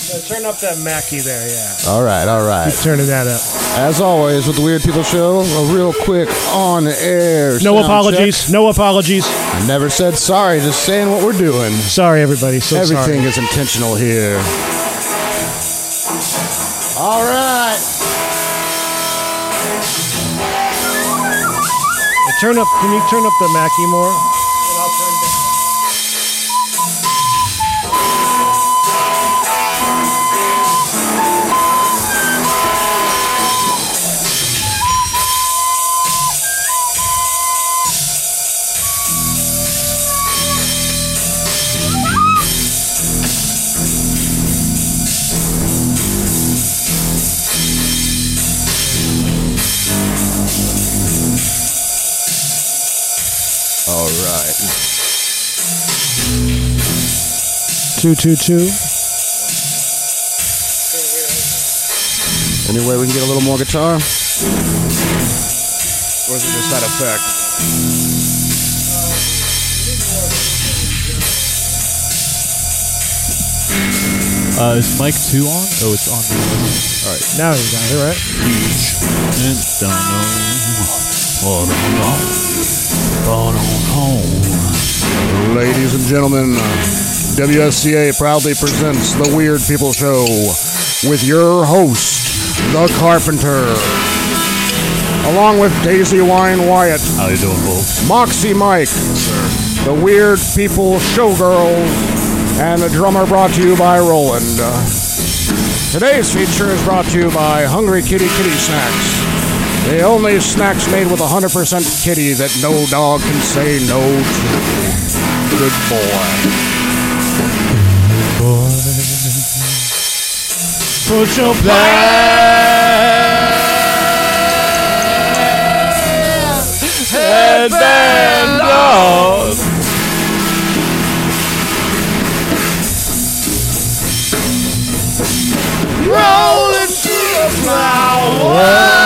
Turn up that Mackie there, yeah. All right. Keep turning that up. As always with the Weird People Show, a real quick on-air No sound apologies. check. No apologies. I never said sorry, just saying what we're doing. Sorry, everybody. Everything is intentional here. All right. Can you turn up the Mackie more? And I'll turn down. All right. 222. Any way we can get a little more guitar? Or is it just that effect? Is mic 2 on? Oh, it's on. All right, now you got it, right? Ladies and gentlemen, WSCA proudly presents the Weird People Show with your host, The Carpenter, along with Daisy Wine Wyatt. How you doing, folks? Moxie Mike, the Weird People Showgirls, and the drummer brought to you by Roland. Today's feature is brought to you by Hungry Kitty Kitty Snacks. The only snacks made with 100% kitty that no dog can say no to. Good boy. Put your Headband dog. Rolling through the flower.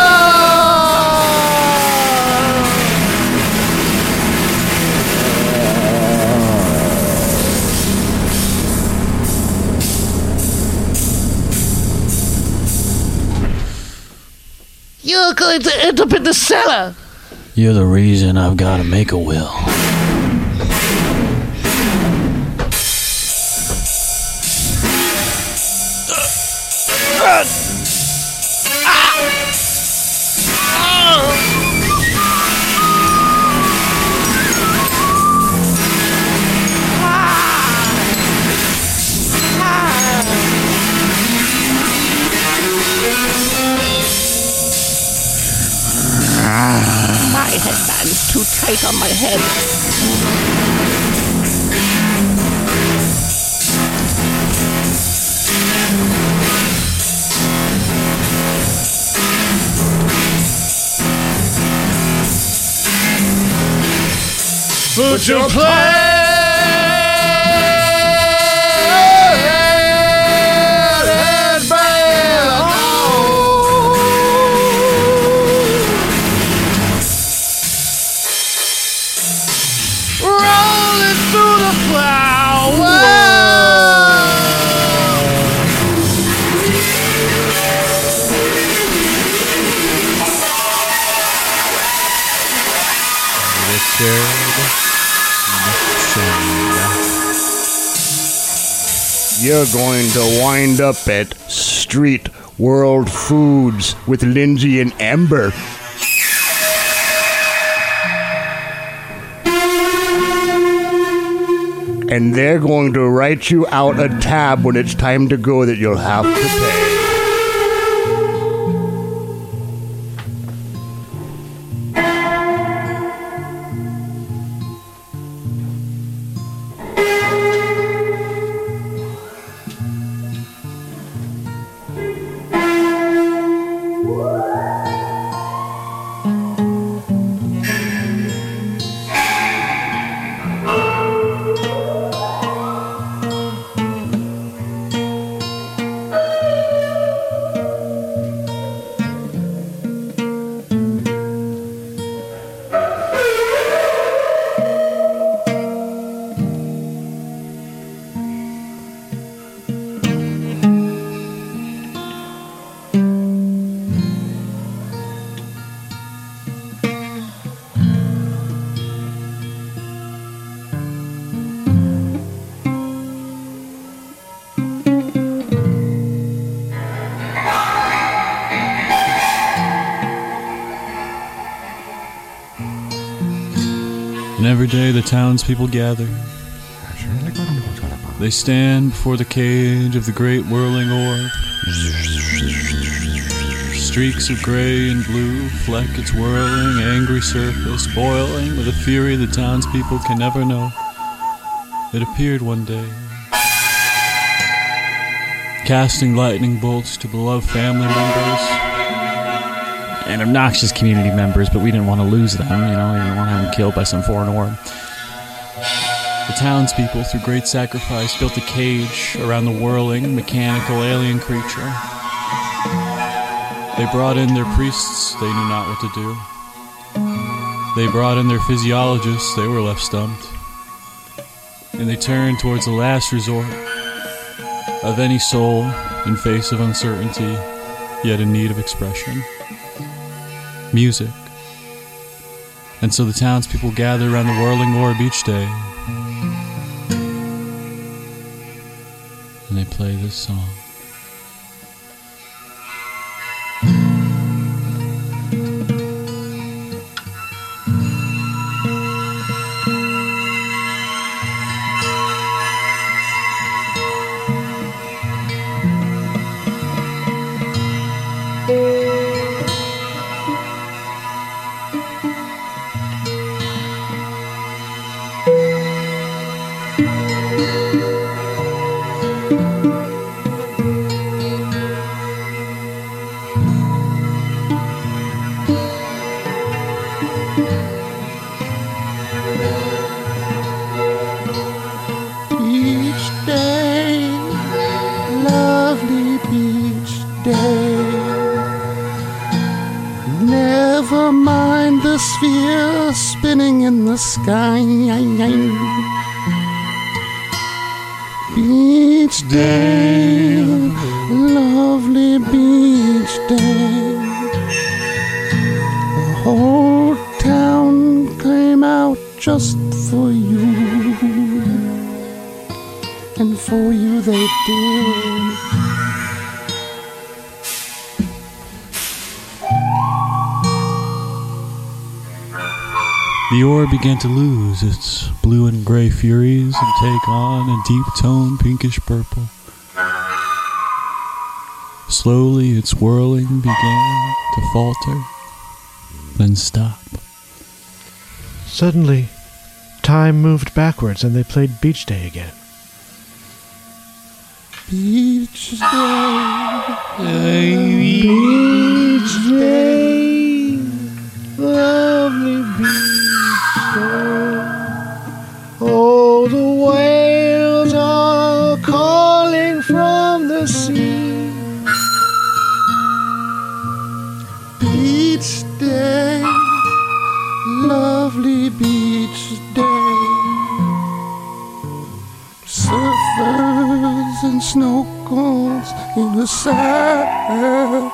You're going to end up in the cellar. You're the reason I've got to make a will. My headband's too tight on my head. Put your You're going to wind up at Street World Foods with Lindsay and Amber. And they're going to write you out a tab when it's time to go that you'll have to pay. every day the townspeople gather. They stand before the cage of the great whirling orb. Streaks of gray and blue fleck its whirling, angry surface, boiling with a fury the townspeople can never know. It appeared one day, casting lightning bolts to beloved family members and obnoxious community members, but we didn't want to lose them, we didn't want to have them killed by some foreign orb. The townspeople, through great sacrifice, built a cage around the whirling, mechanical alien creature. They brought in their priests, they knew not what to do. They brought in their physiologists, they were left stumped. And they turned towards the last resort of any soul in face of uncertainty, yet in need of expression. Music. And so the townspeople gather around the whirling orb each day, and they play this song. Never mind the sphere spinning in the sky. Beach day, lovely beach day. The whole town came out just for you, and for you they did. The orb began to lose its blue and gray furies and take on a deep-toned pinkish purple. Slowly its whirling began to falter, then stop. Suddenly, time moved backwards and they played Beach Day again. Beach day, beach day, lovely beach. Oh, the whales are calling from the sea. Beach day, lovely beach day. Surfers and snorkels in the sand.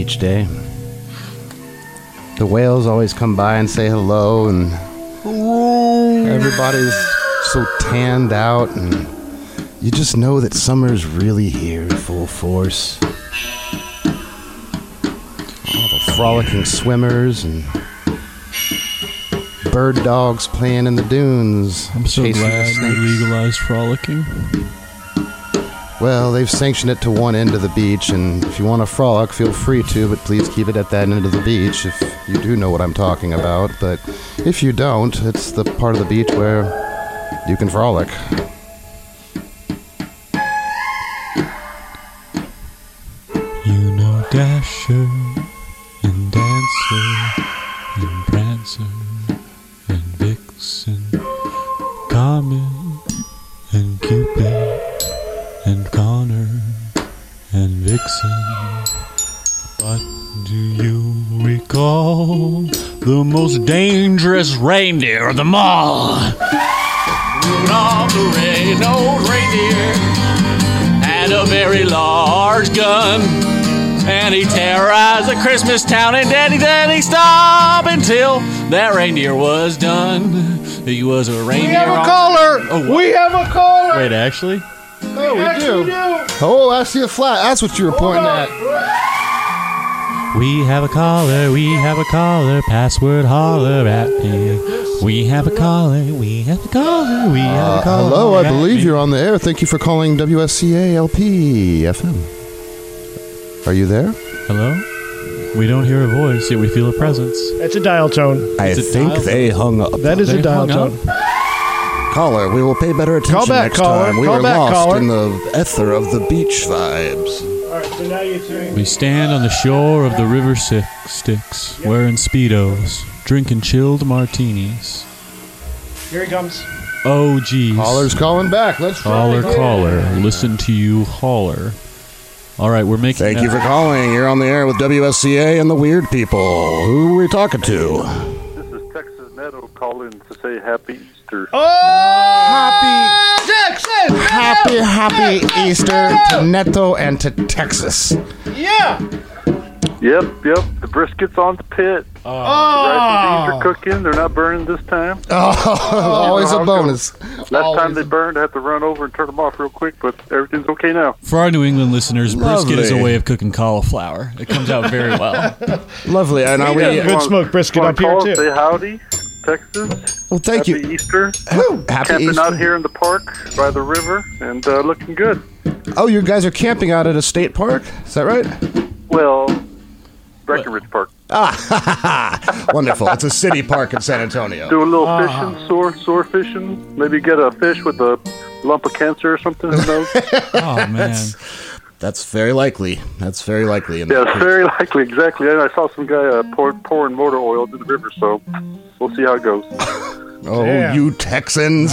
beach day. The whales always come by and say hello, and everybody's so tanned out, and you just know that summer's really here in full force. All the frolicking swimmers and bird dogs playing in the dunes. I'm so chasing the glad we snakes. legalized frolicking. Well, they've sanctioned it to one end of the beach, and if you want to frolic, feel free to, but please keep it at that end of the beach if you do know what I'm talking about. But if you don't, it's the part of the beach where you can frolic. You know Dasher and Dancer and Prancer and Vixen, Comet and Cupid and Connor and Vixen. But do you recall the most dangerous reindeer of them all? Rudolph the red-nosed reindeer had a very large gun, and he terrorized the Christmas town, and Daddy stop until that reindeer was done. He was a reindeer. We have a caller! Oh, We have a caller! wait, actually? Oh, we do. Oh, I see a flat. That's what you were pointing at. We have a caller, password holler at me. We have a caller, we have a caller, we have a caller. Hello, I at believe me. you're on the air. Thank you for calling WSCA LP FM. Are you there? Hello? We don't hear a voice, yet we feel a presence. That's a dial tone. I It's a think dial. they hung up. That is They a dial hung tone. Caller, we will pay better attention Call back, next caller. time. We Call were back, lost caller. in the ether of the beach vibes. All right, so now you're saying. We stand on the shore of the river Styx, wearing Speedos, drinking chilled martinis. Here he comes. Oh, geez. Caller's calling back. Let's try. Caller. Listen to you, holler. All right, we're making. Thank you for calling. You're on the air with WSCA and the Weird People. Who are we talking to? This is Texas Neto calling to say Happy Easter. Happy Easter to Neto and to Texas. Yep. The brisket's on the pit. The rice and beans are cooking. They're not burning this time. Always how a it bonus. Last time they burned, I had to run over and turn them off real quick, but everything's okay now. For our New England listeners, brisket is a Lovely. way of cooking cauliflower. It comes out very well. Lovely. And are we? Good smoked brisket Wanna up here, call, too. Say howdy, Texas. Well, thank Happy you. Easter. Happy Camping Easter. out here in the park by the river and looking good. Oh, you guys are camping out at a state park? Is that right? Well, Breckenridge Park. Wonderful. It's a city park in San Antonio. Do a little fishing, sore fishing. Maybe get a fish with a lump of cancer or something. Who knows? Oh, man. That's very likely. That's very likely. Yeah, it's very likely, exactly. And I saw some guy pouring motor oil into the river, so we'll see how it goes. Oh, Damn. you Texans.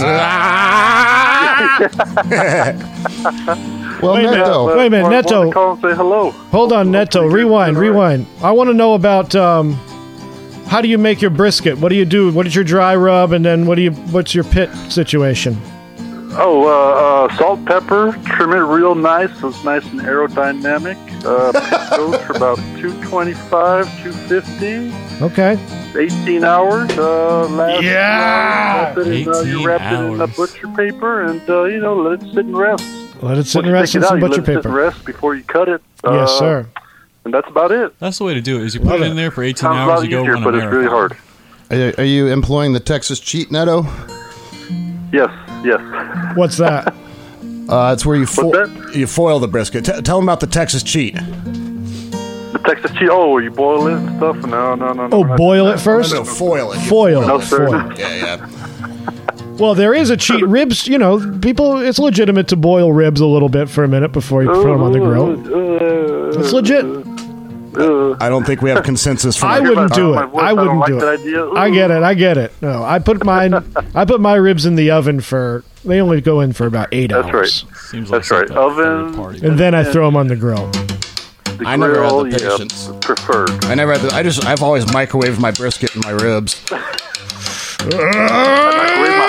Well, Wait a minute. Neto. Wait a minute, wanted Neto. to call and say hello. Hold on, Neto. Rewind. I want to know about how do you make your brisket? What do you do? What is your dry rub? And then what's your pit situation? Salt, pepper, trim it real nice so it's nice and aerodynamic. Pit goes for about 225, 250, Okay. 18 hours. Yeah! Wrap it in, 18 you wrap it in hours. butcher paper and, let it sit and rest. Let it sit Once and you rest take in it out, some you butcher let it sit and paper. rest before you cut it. Yes, sir. And that's about it. That's the way to do it. Is you put Love it it. in there for 18 Sounds a hours, lot you go easier, run a but it's really marathon. hard. Are you employing the Texas cheat, Neto? Yes. What's that? It's where you that? you foil the brisket. Tell them about the Texas cheat. The Texas cheese. Oh, where you boil it and stuff? No. Oh, boil it first? No, foil it. Foil. No, it, sir. foil. Yeah. Well, there is a cheat. Ribs, people, it's legitimate to boil ribs a little bit for a minute before you put them on the grill. It's legit. I don't think we have consensus from I wouldn't do it. My voice, I don't wouldn't like do that it. idea. I get it. No, I put my ribs in the oven they only go in for about 8 That's hours. right. Seems like That's right. something a Oven. third party. And then I throw them on the grill. The I never had the grill, yeah, patience. preferred. I never had I've always microwaved my brisket and my ribs. Microwave my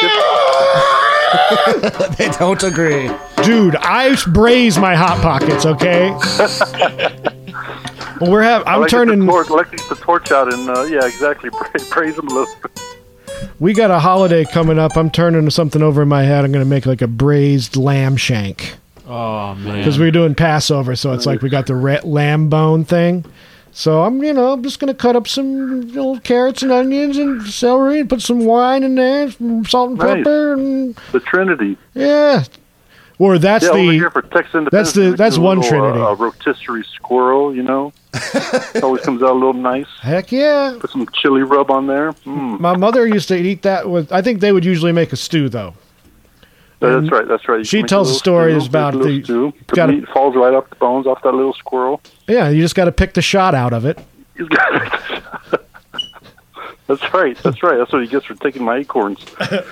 hot pocket. They don't agree. Dude, I braise my Hot Pockets, okay? Well, I'm turning. Like the torch out and yeah, exactly. Praise him a little. We got a holiday coming up. I'm turning something over in my head. I'm going to make like a braised lamb shank. Oh man! Because we're doing Passover, so it's like we got the lamb bone thing. So I'm just going to cut up some little carrots and onions and celery and put some wine in there, some salt and pepper, and the Trinity. Yeah. Or that's over here for Texas Independence, that's one little, Trinity. Rotisserie squirrel, always comes out a little nice. Heck yeah! Put some chili rub on there. My mother used to eat that with. I think they would usually make a stew though. That's right. That's right. She tells stories about the stew. The meat falls right off the bones off that little squirrel. Yeah, you just got to pick the shot out of it. That's right. That's right. That's what he gets for taking my acorns.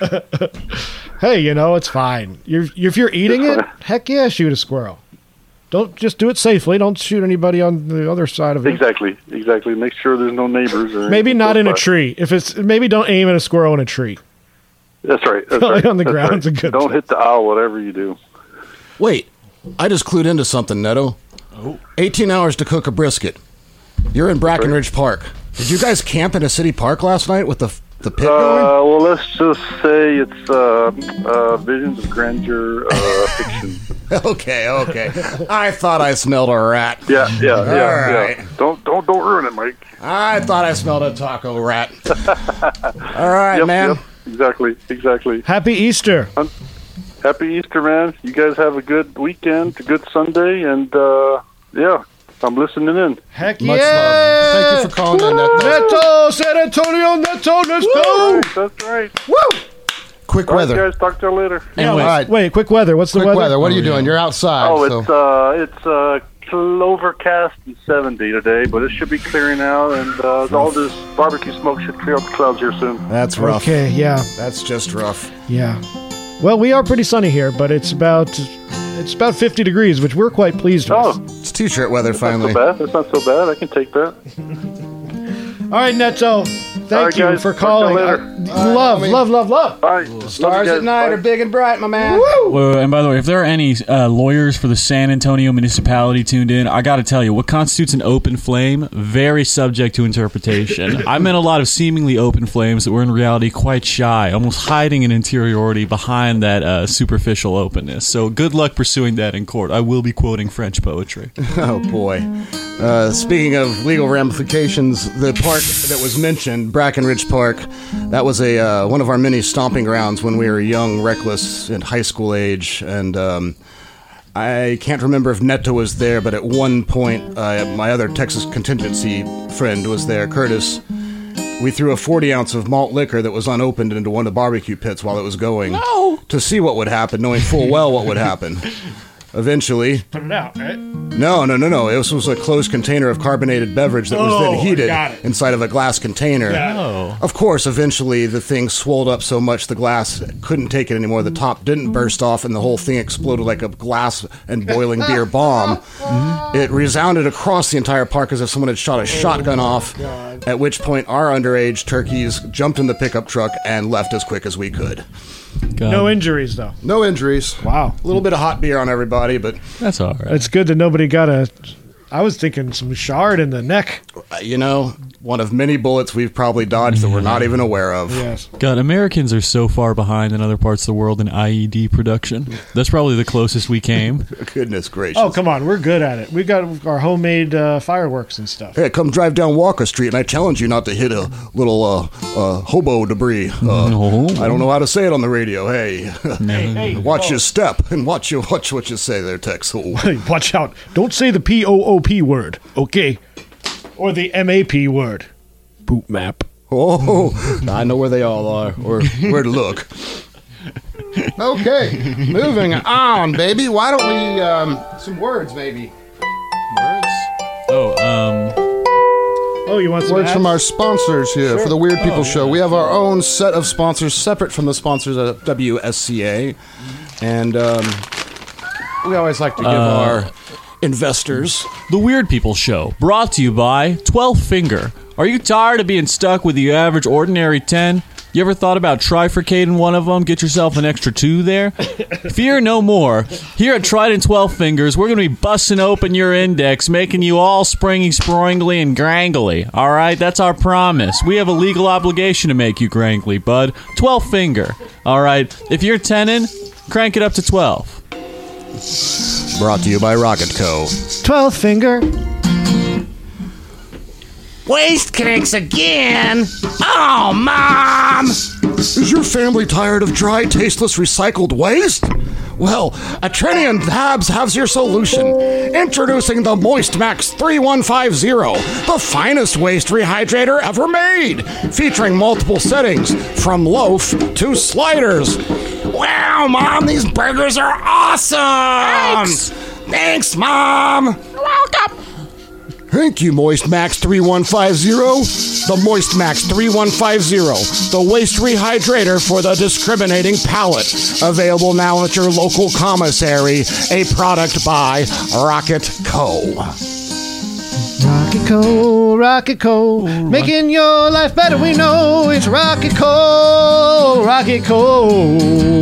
Hey, it's fine. If you're eating it, heck yeah, shoot a squirrel. Don't just do it safely. Don't shoot anybody on the other side of it. Exactly. Make sure there's no neighbors. Or maybe not in a tree. Maybe don't aim at a squirrel in a tree. That's right. That's right. On the ground's a good. Don't hit the owl, whatever you do. Wait, I just clued into something, Neto. 18 hours to cook a brisket. You're in Brackenridge Park. Did you guys camp in a city park last night with the pit going? Well, let's just say it's visions of grandeur fiction. Okay. I thought I smelled a rat. Yeah. Right. Don't ruin it, Mike. I thought I smelled a taco rat. All right, man. Yep, exactly. Happy Easter. Happy Easter, man. You guys have a good weekend, a good Sunday, and yeah. I'm listening in. Heck Much yeah! love. Thank you for calling in, Neto. Neto, San Antonio, Neto, let's go! That's right. Woo! Quick weather. Right, guys, talk to you later. Wait, quick weather. What's the weather? What are you doing? You're outside. It's overcast and 70 today, but it should be clearing out, and all this barbecue smoke should clear up the clouds here soon. That's rough. Okay, yeah. That's just rough. Yeah. Well, we are pretty sunny here, but it's about 50 degrees, which we're quite pleased with. It's t-shirt weather finally. That's not so bad. I can take that. All right, Neto. Thank you guys, for calling. Love. All right. Stars at night are big and bright, my man. Woo! Well, and by the way, if there are any lawyers for the San Antonio municipality tuned in, I got to tell you, what constitutes an open flame? Very subject to interpretation. I met a lot of seemingly open flames that were in reality quite shy, almost hiding an interiority behind that superficial openness. So good luck pursuing that in court. I will be quoting French poetry. Oh, boy. Speaking of legal ramifications, the park that was mentioned, Brackenridge Park, that was one of our many stomping grounds when we were young, reckless, in high school age, and I can't remember if Neto was there, but at one point, my other Texas contingency friend was there, Curtis. We threw a 40-ounce of malt liquor that was unopened into one of the barbecue pits while it was going to see what would happen, knowing full well what would happen. Eventually... Put it out, right? No. This was a closed container of carbonated beverage that was then heated inside of a glass container. Oh. Of course, eventually the thing swelled up so much the glass couldn't take it anymore. The top didn't burst off and the whole thing exploded like a glass and boiling beer bomb. Mm-hmm. It resounded across the entire park as if someone had shot a shotgun off, at which point our underage turkeys jumped in the pickup truck and left as quick as we could. God. No injuries, though. No injuries. Wow. A little bit of hot beer on everybody, but... That's all right. It's good that nobody got I was thinking some shard in the neck. One of many bullets we've probably dodged that we're not even aware of. Yes. God, Americans are so far behind in other parts of the world in IED production. That's probably the closest we came. Goodness gracious. Oh, come on. We're good at it. We got our homemade fireworks and stuff. Hey, come drive down Walker Street, and I challenge you not to hit a little hobo debris. No. I don't know how to say it on the radio. Hey, Hey, watch your step and watch what you say there, Tex. watch out. Don't say the POOP word, okay? Or the MAP word. Boot map. Oh, I know where they all are, or where to look. Okay, moving on, baby. Why don't we, some words, maybe? Words? Oh, you want some Words ads? from our sponsors here for the Weird People Show. We have our own set of sponsors separate from the sponsors of WSCA. And we always like to give our investors... The Weird People Show, brought to you by 12 Finger. Are you tired of being stuck with the average ordinary 10? You ever thought about trifurcating one of them? Get yourself an extra 2 there? Fear no more. Here at Trident 12 Fingers, we're going to be busting open your index, making you all springy, sproingly, and grangly. All right? That's our promise. We have a legal obligation to make you grangly, bud. 12 finger. All right? If you're 10'ing, crank it up to 12. Brought to you by Rocket Co. 12 finger. Waste cakes again? Oh, Mom! Is your family tired of dry, tasteless, recycled waste? Well, Atrinian Tabs has your solution. Introducing the Moist Max 3150, the finest waste rehydrator ever made, featuring multiple settings, from loaf to sliders. Wow, Mom, these burgers are awesome! Thanks, Mom! You're welcome. Thank you, Moist Max 3150. The Moist Max 3150, the waste rehydrator for the discriminating palate. Available now at your local commissary. A product by Rocket Co. Rocket Co. Making your life better, we know it's Rocket Co. Rocket Co.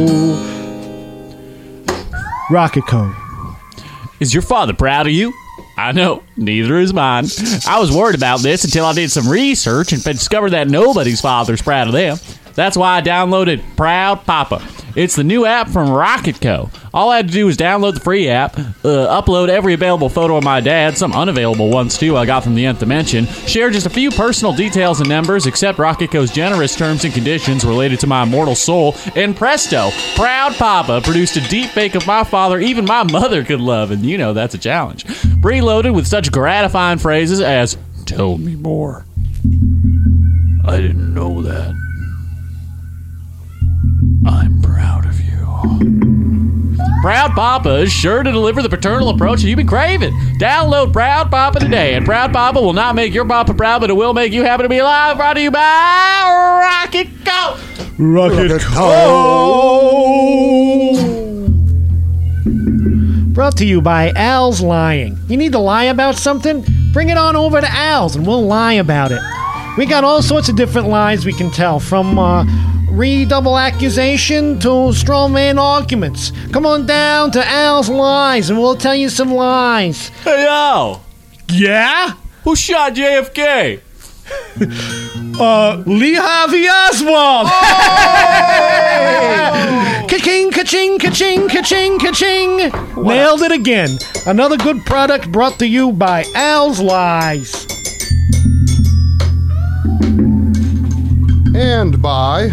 Rocket Co. Is your father proud of you? I know, neither is mine. I was worried about this until I did some research and discovered that nobody's father's proud of them. That's why I downloaded Proud Papa. It's the new app from Rocket Co. All I had to do was download the free app, upload every available photo of my dad, some unavailable ones too I got from the Nth Dimension, share just a few personal details and numbers, accept Rocket Co's generous terms and conditions related to my immortal soul, and presto, Proud Papa produced a deep fake of my father even my mother could love, and you know that's a challenge. Preloaded with such gratifying phrases as, "Tell me more. I didn't know that. I'm proud of you." Proud Papa is sure to deliver the paternal approach that you've been craving. Download Proud Papa today, and Proud Papa will not make your papa proud, but it will make you happy to be alive. Brought to you by Rocket Co. Rocket Co. Brought to you by Al's Lying. You need to lie about something? Bring it on over to Al's and we'll lie about it. We got all sorts of different lies we can tell, from redouble accusation to straw man arguments. Come on down to Al's Lies and we'll tell you some lies. Hey, Al. Yeah? Who shot JFK? Lee Harvey Oswald. Ka-ching, ka-ching, ka-ching, ka-ching, ka-ching. Nailed it again. Another good product brought to you by Al's Lies. And by...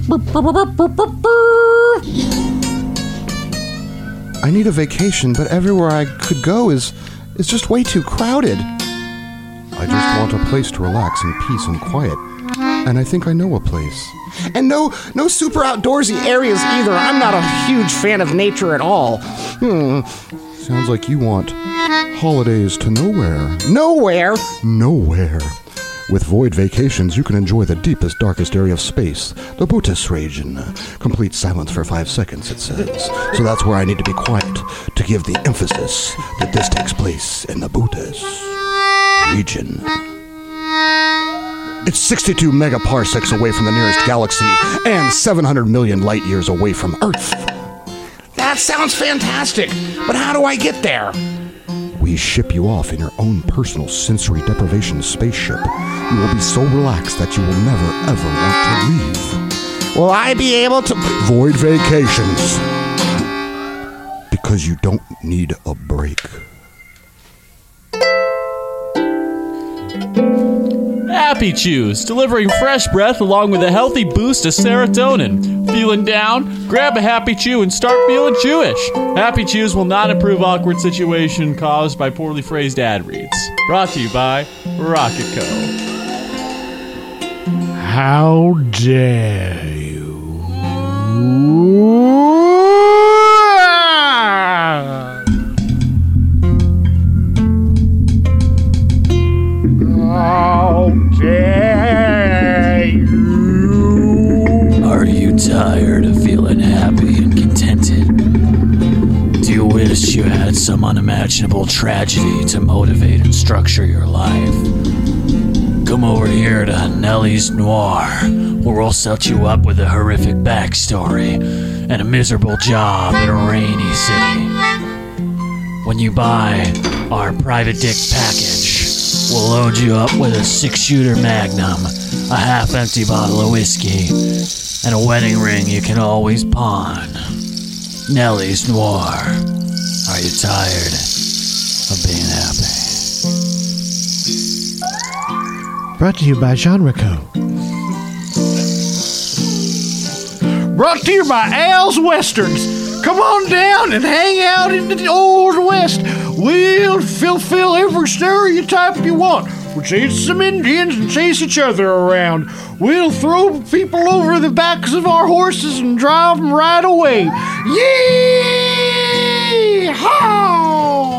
I need a vacation, but everywhere I could go is just way too crowded. I just want a place to relax in peace and quiet. And I think I know a place. And no super outdoorsy areas either. I'm not a huge fan of nature at all. Sounds like you want holidays to nowhere. Nowhere? Nowhere. With Void Vacations, you can enjoy the deepest, darkest area of space, the Buddhist region. Complete silence for 5 seconds, it says. So that's where I need to be quiet, to give the emphasis that this takes place in the Buddhist region. It's 62 megaparsecs away from the nearest galaxy, and 700 million light years away from Earth. That sounds fantastic, but how do I get there? We ship you off in your own personal sensory deprivation spaceship. You will be so relaxed that you will never, ever want to leave. Will I be able to... Void Vacations. Because you don't need a break. Happy Chews, delivering fresh breath along with a healthy boost of serotonin. Feeling down? Grab a Happy Chew and start feeling Jewish. Happy Chews will not improve awkward situation caused by poorly phrased ad reads. Brought to you by Rocket Co. How dare you? How dare you? Are you tired of feeling happy and contented? Do you wish you had some unimaginable tragedy to motivate and structure your life? come over here to Nellie's Noir, where we'll set you up with a horrific backstory and a miserable job in a rainy city. When you buy our private dick package, we'll load you up with a 6-shooter Magnum, a half-empty bottle of whiskey, and a wedding ring you can always pawn. Nellie's Noir. Are you tired of being happy? Brought to you by Genre Co. Brought to you by Al's Westerns. Come on down and hang out in the Old West. We'll fulfill every stereotype you want. We'll chase some Indians and chase each other around. We'll throw people over the backs of our horses and drive them right away. Yee-haw!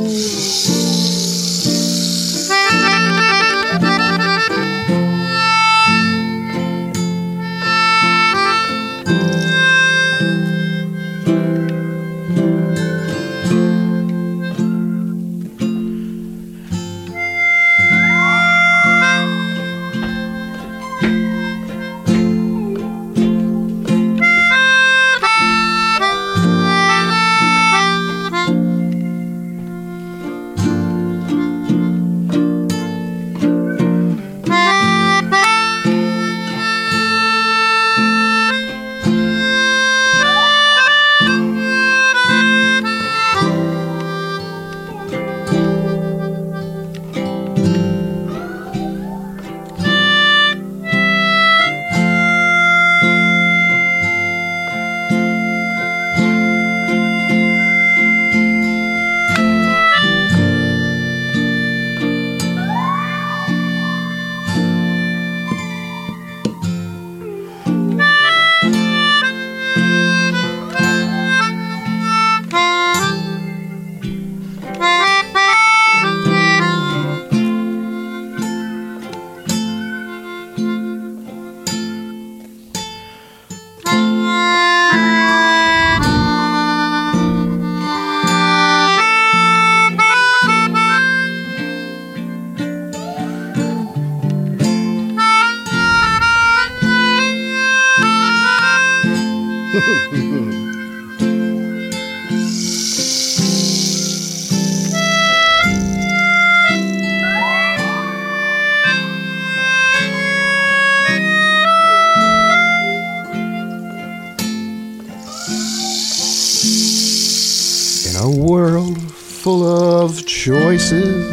In a world full of choices,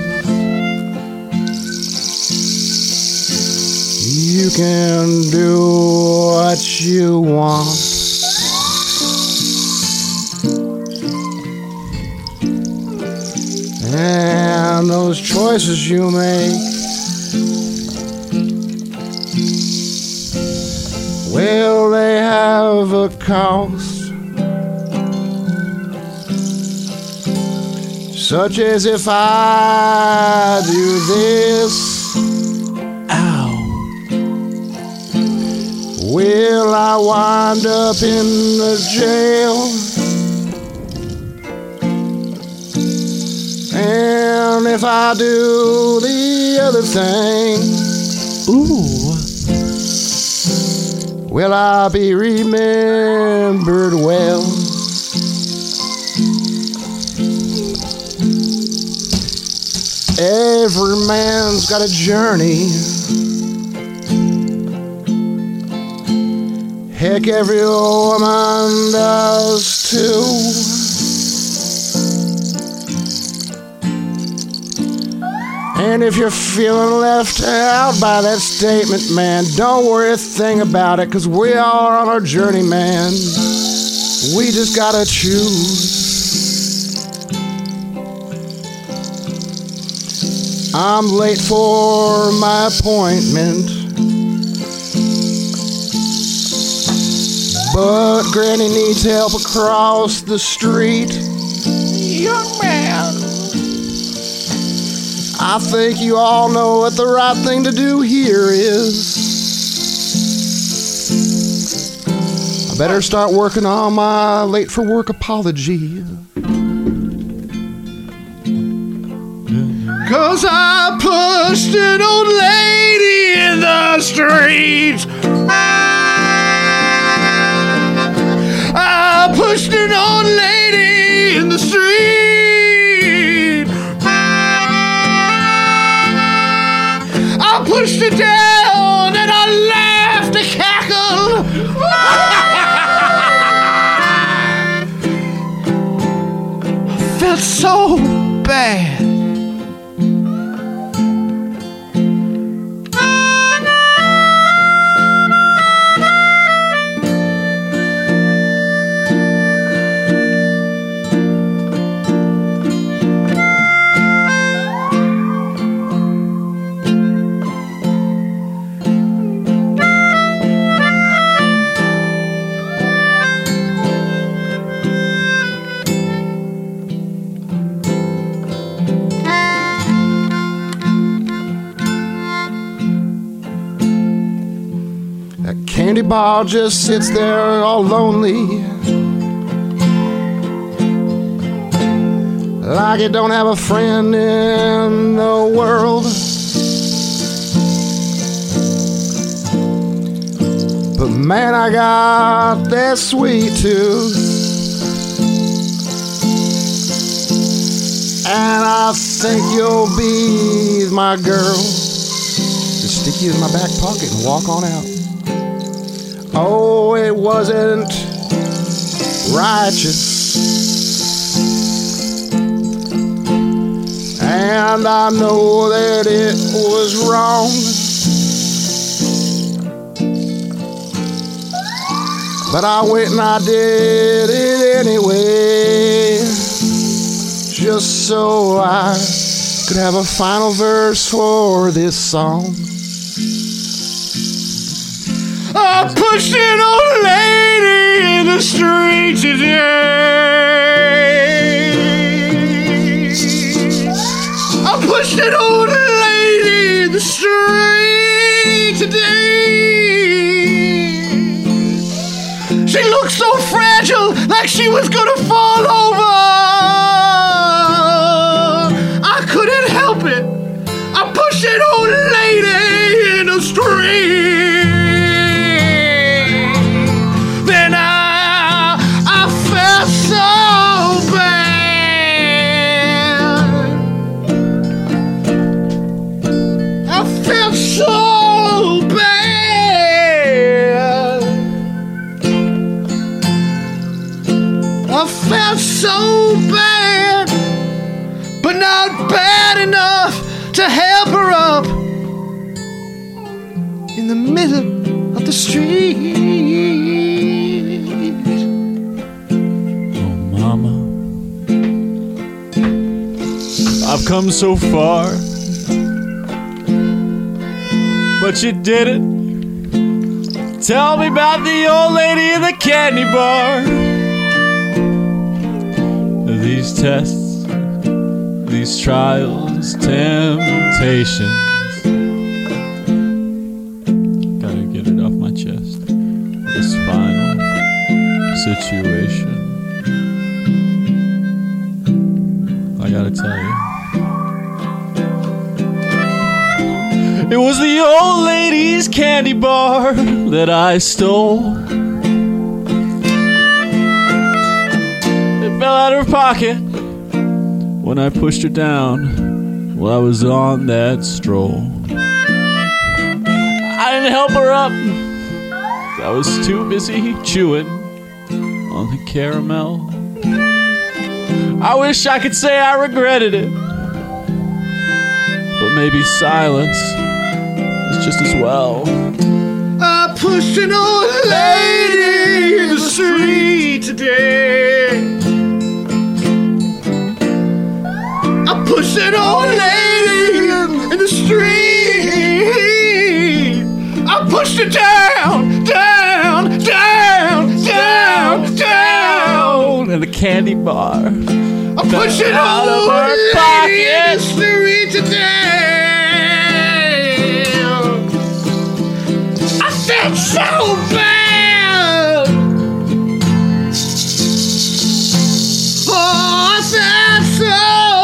you can do what you want. And those choices you make, well, they have a cost. Such as if I do this, Ow. will I wind up in the jail? And if I do the other thing, Ooh. will I be remembered well? Every man's got a journey. Heck, every woman does too. And if you're feeling left out by that statement, man, don't worry a thing about it, 'cause we all are on our journey, man. We just gotta choose. I'm late for my appointment, but Granny needs help across the street. Young man, I think you all know what the right thing to do here is. I better start working on my late for work apology. 'Cause I pushed an old lady I pushed her down and I laughed and cackled. I felt so bad. Candy bar just sits there all lonely, like it don't have a friend in the world. But man, I got that sweet tooth, and I think you'll be my girl. Just stick you in my back pocket and walk on out. Oh, it wasn't righteous, and I know that it was wrong. But I went and I did it anyway, just so I could have a final verse for this song. I pushed an old lady in the street today. I pushed an old lady in the street today. She looked so fragile, like she was gonna fall over. I couldn't help it. I pushed an old lady in the street. So bad, but not bad enough to help her up in the middle of the street. Oh, Mama, I've come so far, but you didn't tell me about the old lady in the candy bar. These tests, these trials, temptations. Gotta get it off my chest. This final situation. I gotta tell you, it was the old lady's candy bar that I stole. Fell out of her pocket when I pushed her down while I was on that stroll. I didn't help her up. I was too busy chewing on the caramel. I wish I could say I regretted it, but maybe silence is just as well. I pushed an old lady in the street today. I pushed an old lady in the street. I pushed her down, down, down, down, down. And the candy bar. I pushed an old lady in the street today. I felt so bad. Oh, I felt so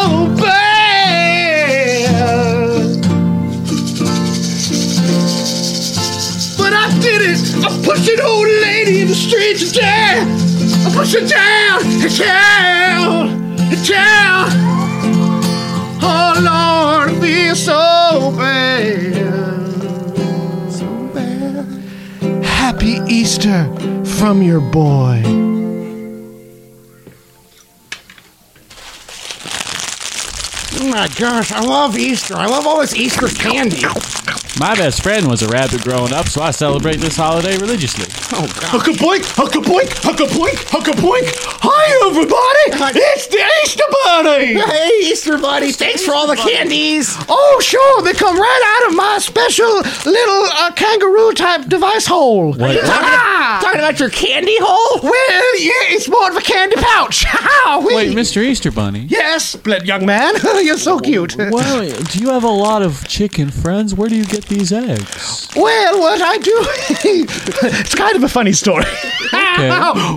I pushed an old lady in the street today. I pushed her down, and down, and down. Oh Lord, it feels so bad. Easter from your boy. Oh my gosh, I love Easter. I love all this Easter candy. My best friend was a rabbit growing up, so I celebrate this holiday religiously. Oh, God. Huckaboink, huckaboink, huckaboink, huckaboink. Hi, everybody. It's the Easter Bunny. Hey, Easter Bunny, thanks for all the candies. Oh, sure. They come right out of my special little kangaroo-type device hole. Talking about your candy hole? Well, yeah, it's more of a candy pouch. Wait, Mr. Easter Bunny. Yes, split young man. You're so cute. Well, do you have a lot of chicken friends? Where do you get these eggs? Well, what I do, it's kind of a funny story. Okay.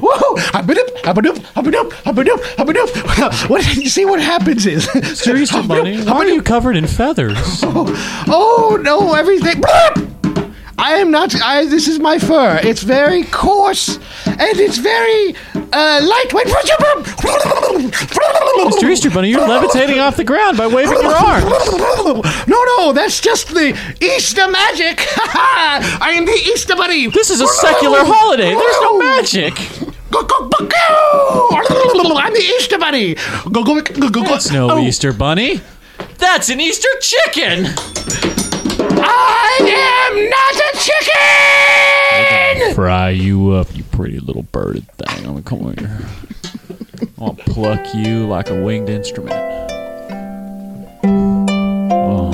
What you see? What happens is, Mr. Easter Bunny, why are you covered in feathers? Oh no, everything. I am not. This is my fur. It's very coarse and it's very lightweight. Mr. Easter Bunny, you're levitating off the ground by waving your arms. No, that's just the Easter magic. I am the Easter Bunny. This is a secular holiday. There's no magic. I'm the Easter Bunny. That's no Easter Bunny. That's an Easter chicken. I am not a chicken. Fry you up, you pretty little birded thing. I'm gonna come here. I'll pluck you like a winged instrument. Oh.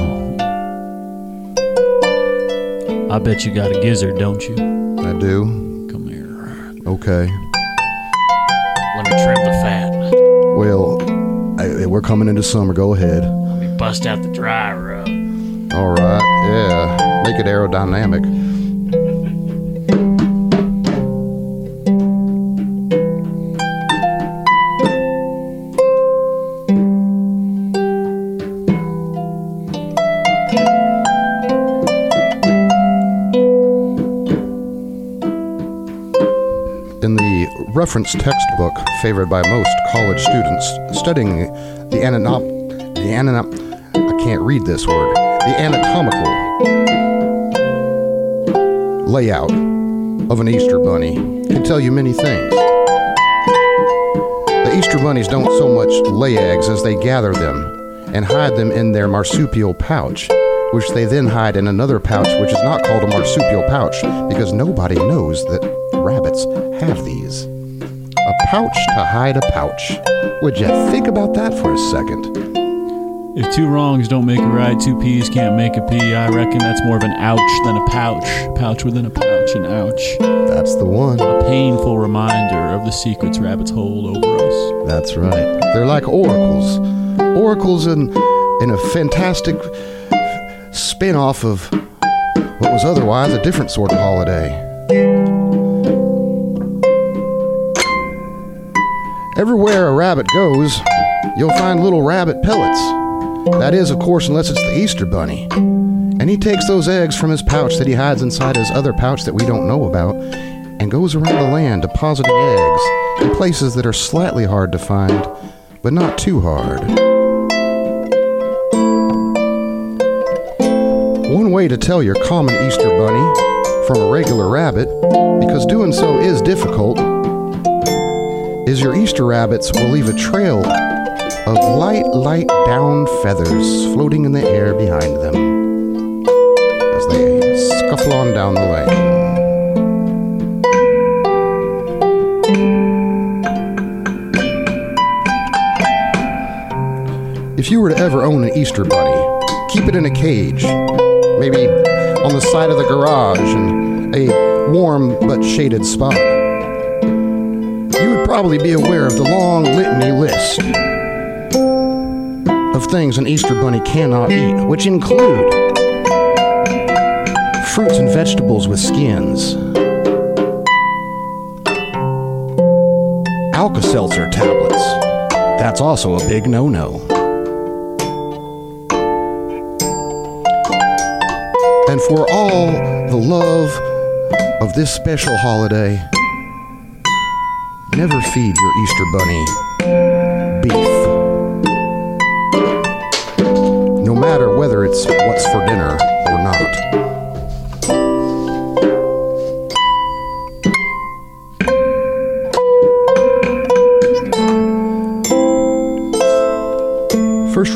I bet you got a gizzard, don't you? I do. Come here. Okay. Let me trim the fat. Well, we're coming into summer. Go ahead. Let me bust out the dry rub. All right. Yeah. Make it aerodynamic. In the reference textbook favored by most college students studying the I can't read this word. The anatomical layout of an Easter bunny can tell you many things. The Easter bunnies don't so much lay eggs as they gather them and hide them in their marsupial pouch, which they then hide in another pouch which is not called a marsupial pouch because nobody knows that rabbits have these. A pouch to hide a pouch. Would you think about that for a second? If two wrongs don't make a right, two peas can't make a pea. I reckon that's more of an ouch than a pouch. Pouch within a pouch, an ouch. That's the one. A painful reminder of the secrets rabbits hold over us. That's right. They're like oracles. Oracles in a fantastic spin-off of what was otherwise a different sort of holiday. Everywhere a rabbit goes, you'll find little rabbit pellets. That is, of course, unless it's the Easter Bunny. And he takes those eggs from his pouch that he hides inside his other pouch that we don't know about and goes around the land depositing eggs in places that are slightly hard to find, but not too hard. One way to tell your common Easter Bunny from a regular rabbit, because doing so is difficult, is your Easter rabbits will leave a trail of light down feathers floating in the air behind them as they scuffle on down the lane. If you were to ever own an Easter bunny, keep it in a cage, maybe on the side of the garage in a warm but shaded spot. You would probably be aware of the long litany list of things an Easter bunny cannot eat, which include fruits and vegetables with skins, Alka-Seltzer tablets. That's also a big no-no. And for all the love of this special holiday, never feed your Easter bunny beef. No matter whether it's what's for dinner or not.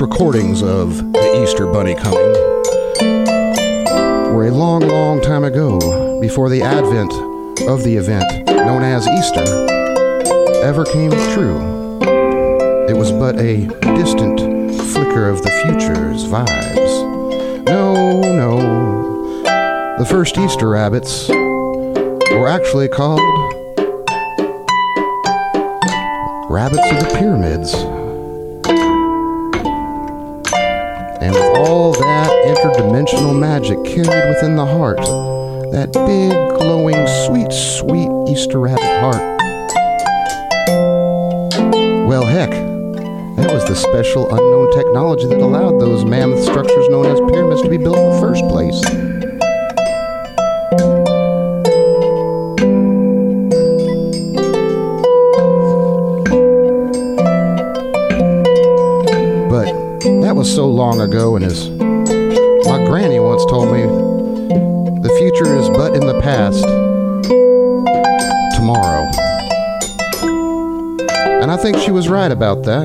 recordings of the Easter Bunny coming were a long, long time ago, before the advent of the event known as Easter ever came true. It was but a distant flicker of the future's vibes. No, the first Easter rabbits were actually called rabbits of the pyramids. And with all that interdimensional magic carried within the heart, that big, glowing, sweet, sweet Easter rabbit heart, well, heck, that was the special unknown technology that allowed those mammoth structures known as pyramids to be built in the first place. That was so long ago, and as my granny once told me, the future is but in the past tomorrow. And I think she was right about that.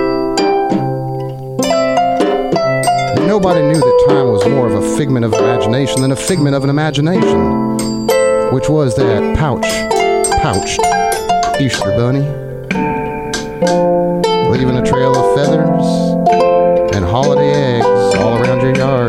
And nobody knew that time was more of a figment of imagination than a figment of an imagination, which was that pouched Easter bunny, leaving a trail of feathers and holiday eggs all around your yard.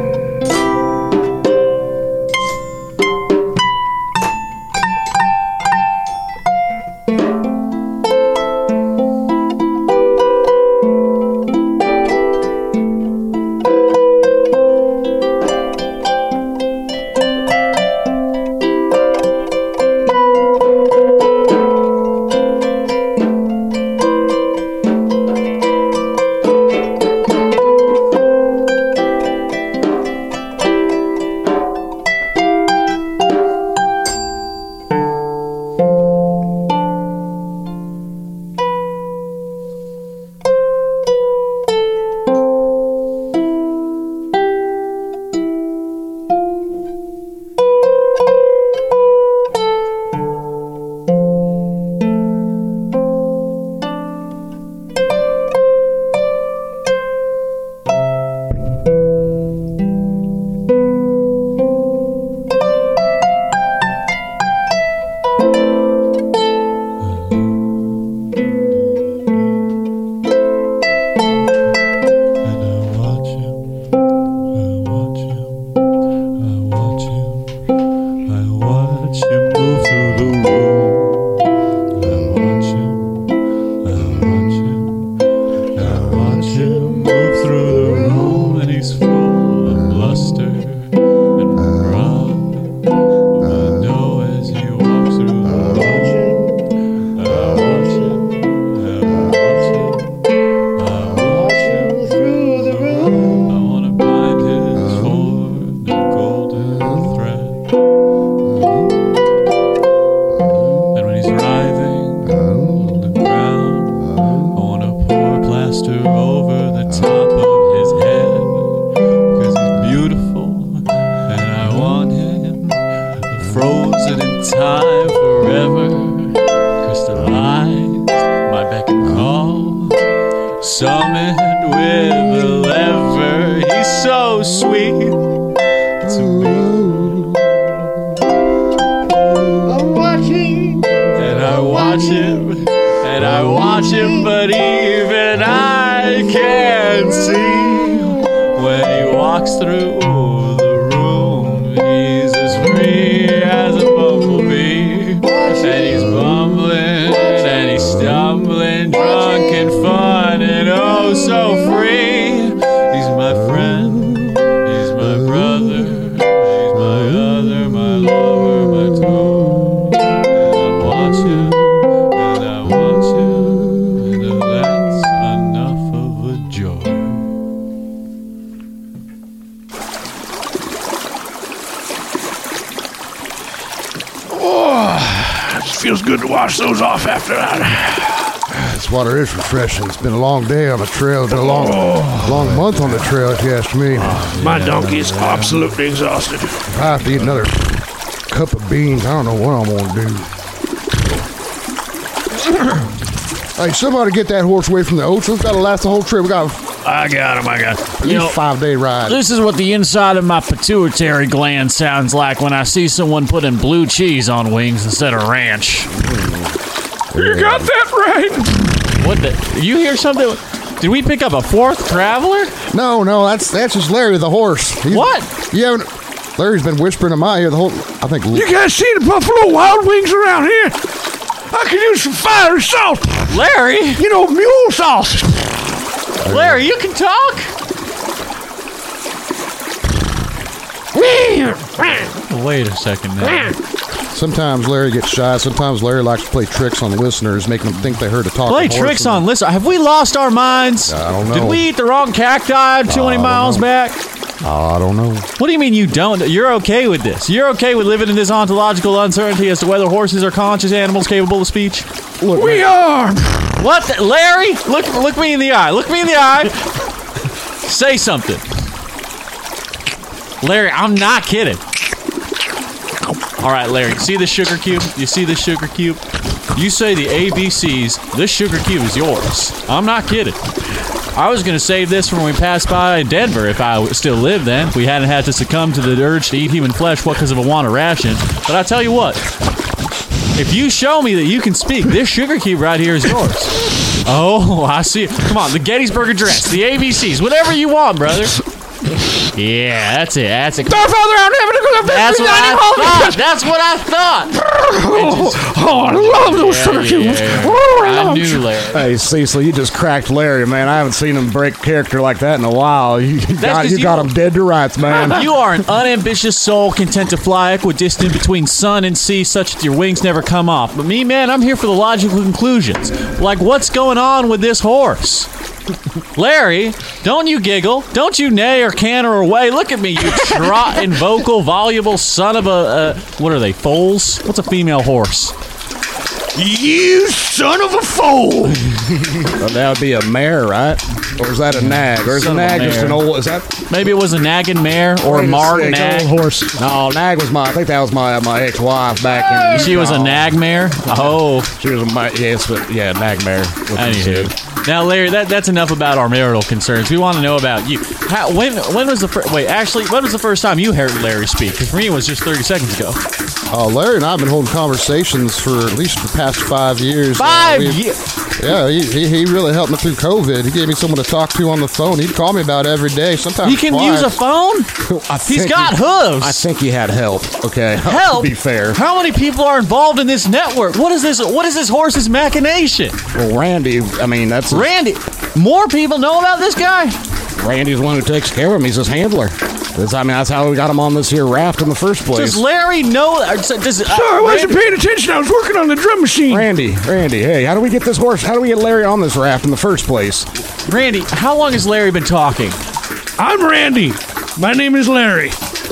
Feels good to wash those off after that. This water is refreshing. It's been a long day on the trail. It's been a long month on the trail, if you ask me. My donkey is absolutely exhausted. If I have to eat another cup of beans, I don't know what I'm going to do. Hey, somebody get that horse away from the oats. It's got to last the whole trip. We got I got him. At least 5-day ride. This is what the inside of my pituitary gland sounds like when I see someone putting blue cheese on wings instead of ranch. You got that right. What the? You hear something? Did we pick up a fourth traveler? No, that's just Larry the horse. What? You haven't. Larry's been whispering in my ear the whole. I think. You guys see the Buffalo Wild Wings around here? I could use some fire sauce. Larry? You know, mule sauce. Larry, you can talk? Wait a second now. Sometimes Larry gets shy. Sometimes Larry likes to play tricks on listeners, making them think they heard a talking Play horse. tricks on listeners? Have we lost our minds? I don't know. Did we eat the wrong cacti 20 miles back? I don't know. What do you mean you don't? You're okay with this? You're okay with living in this ontological uncertainty as to whether horses are conscious animals capable of speech? Look, we are. What? Larry? Look me in the eye. Look me in the eye. Say something. Larry, I'm not kidding. All right, Larry, see the sugar cube? You see the sugar cube? You say the ABCs, this sugar cube is yours. I'm not kidding. I was going to save this for when we passed by Denver if I still lived then. We hadn't had to succumb to the urge to eat human flesh because of a want of ration. But I tell you what, if you show me that you can speak, this sugar cube right here is yours. Oh, I see it. Come on, the Gettysburg Address, the ABCs, whatever you want, brother. Yeah, that's it. That's it. Our Father out in heaven, That's what I thought. That's what I thought. I love those sugar cubes. I knew Larry. Hey, Cecil, you just cracked Larry, man. I haven't seen him break character like that in a while. You got him dead to rights, man. You are an unambitious soul content to fly equidistant between sun and sea such that your wings never come off. But me, man, I'm here for the logical conclusions. Like, what's going on with this horse? Larry, don't you giggle. Don't you neigh or canter away. Look at me, you trotting, vocal, voluble son of a... what are they, foals? What's a female horse? You son of a foal! Well, that would be a mare, right? Or is that a nag? Or is a nag just an old... Is that... Maybe it was a nagging mare or a marred nag. Old horse. No, nag was I think that was my ex-wife back in... She was a nag mare? Oh. She was a... Yes, but yeah, nag mare. Anywho. Now, Larry, that's enough about our marital concerns. We want to know about you. When was the first... Wait, actually, when was the first time you heard Larry speak? Because for me, it was just 30 seconds ago. Larry and I have been holding conversations for at least the past 5 years. 5 years? Yeah, he really helped me through COVID. He gave me someone to talk to on the phone. He'd call me about it every day, sometimes He can use a phone? He's got hooves. I think he had help, okay? Help? To be fair. How many people are involved in this network? What is this horse's machination? Well, Randy, I mean, that's... Randy? More people know about this guy? Randy's the one who takes care of him. He's his handler. That's how we got him on this here raft in the first place. Does Larry know... Sorry, I wasn't paying attention. I was working on the drum machine. Randy, hey, how do we get this horse? How do we get Larry on this raft in the first place? Randy, how long has Larry been talking? I'm Randy. My name is Larry.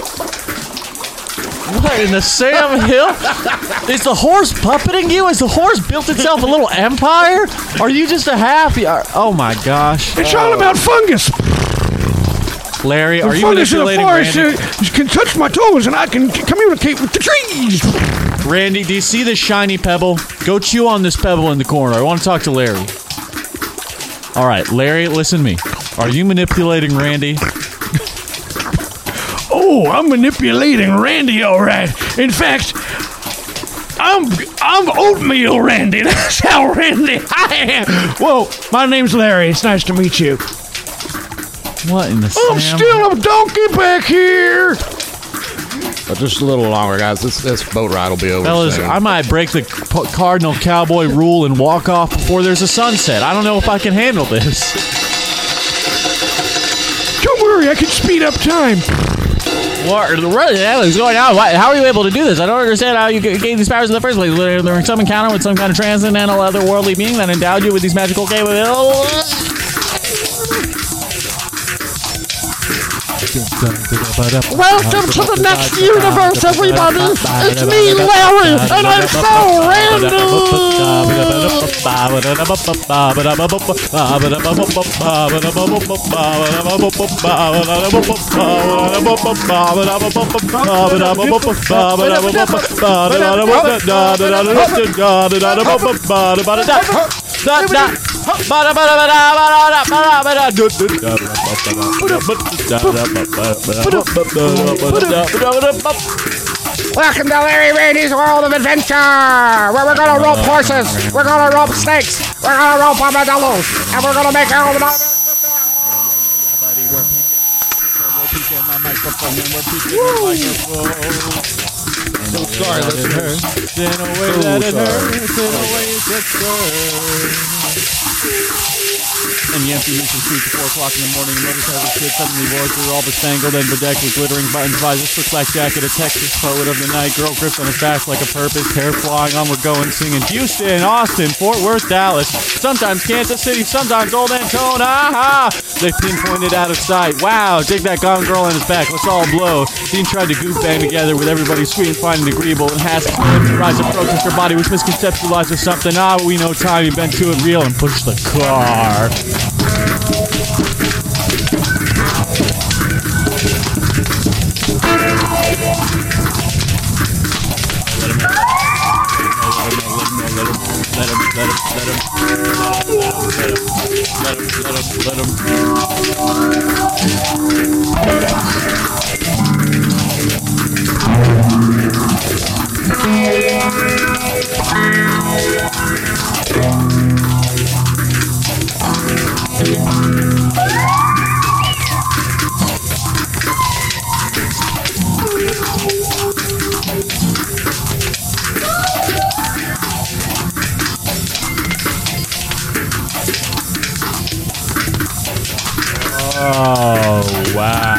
What in the Sam Hill? Is the horse puppeting you? Has the horse built itself a little empire? Are you just a happy... Oh, my gosh. It's all about fungus. Larry, are you manipulating Randy? You can touch my toes and I can communicate with the trees. Randy, do you see this shiny pebble? Go chew on this pebble in the corner. I want to talk to Larry. All right, Larry, listen to me. Are you manipulating Randy? Oh, I'm manipulating Randy, all right. In fact, I'm oatmeal Randy. That's how Randy I am. Whoa, my name's Larry. It's nice to meet you. What in the I'm still a donkey back here. But just a little longer, guys. This boat ride will be over Fellas, soon. I might break the Cardinal Cowboy rule and walk off before there's a sunset. I don't know if I can handle this. Don't worry, I can speed up time. What the hell is going on? How are you able to do this? I don't understand how you gained these powers in the first place. There was some encounter with some kind of transcendental otherworldly being that endowed you with these magical capabilities. Welcome to the next universe, everybody. It's me, Larry, and I'm so random. Welcome to Larry Rainey's World of Adventure, where we're gonna rope horses, we're gonna rope snakes, we're gonna rope armadillos, and we're gonna make all the... So sorry, listeners. In a way that it hurts, in a way it gets And the empty mission street to 4 o'clock in the morning. A motorcycle kid suddenly roared through all bespangled and bedecked with glittering buttons by this black jacket. A Texas poet of the night. Girl gripped on his back like a purpose. Hair flying on, we're going singing. Houston, Austin, Fort Worth, Dallas. Sometimes Kansas City, sometimes Old Antona. Aha! They pinpointed out of sight. Wow, dig that gone girl on his back. Let's all blow. Dean tried to goof bang together with everybody sweet and fine and agreeable. And Haskell claimed to rise of protest. Her body was misconceptualized as something. We know time. You've been too real and pushed the car. Let him. Oh, wow.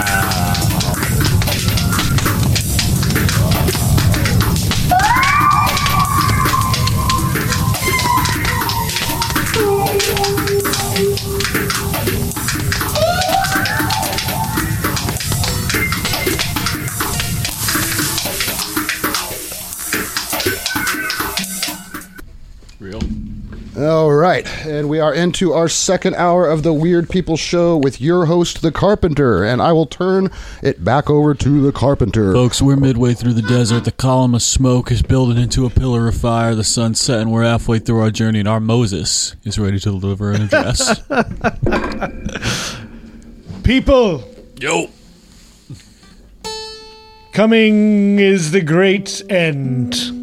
All right, and we are into our second hour of the Weird People Show with your host, The Carpenter, and I will turn it back over to The Carpenter. Folks, we're midway through the desert. The column of smoke is building into a pillar of fire. The sun's setting. We're halfway through our journey, and our Moses is ready to deliver an address. People! Yo! Coming is the great end.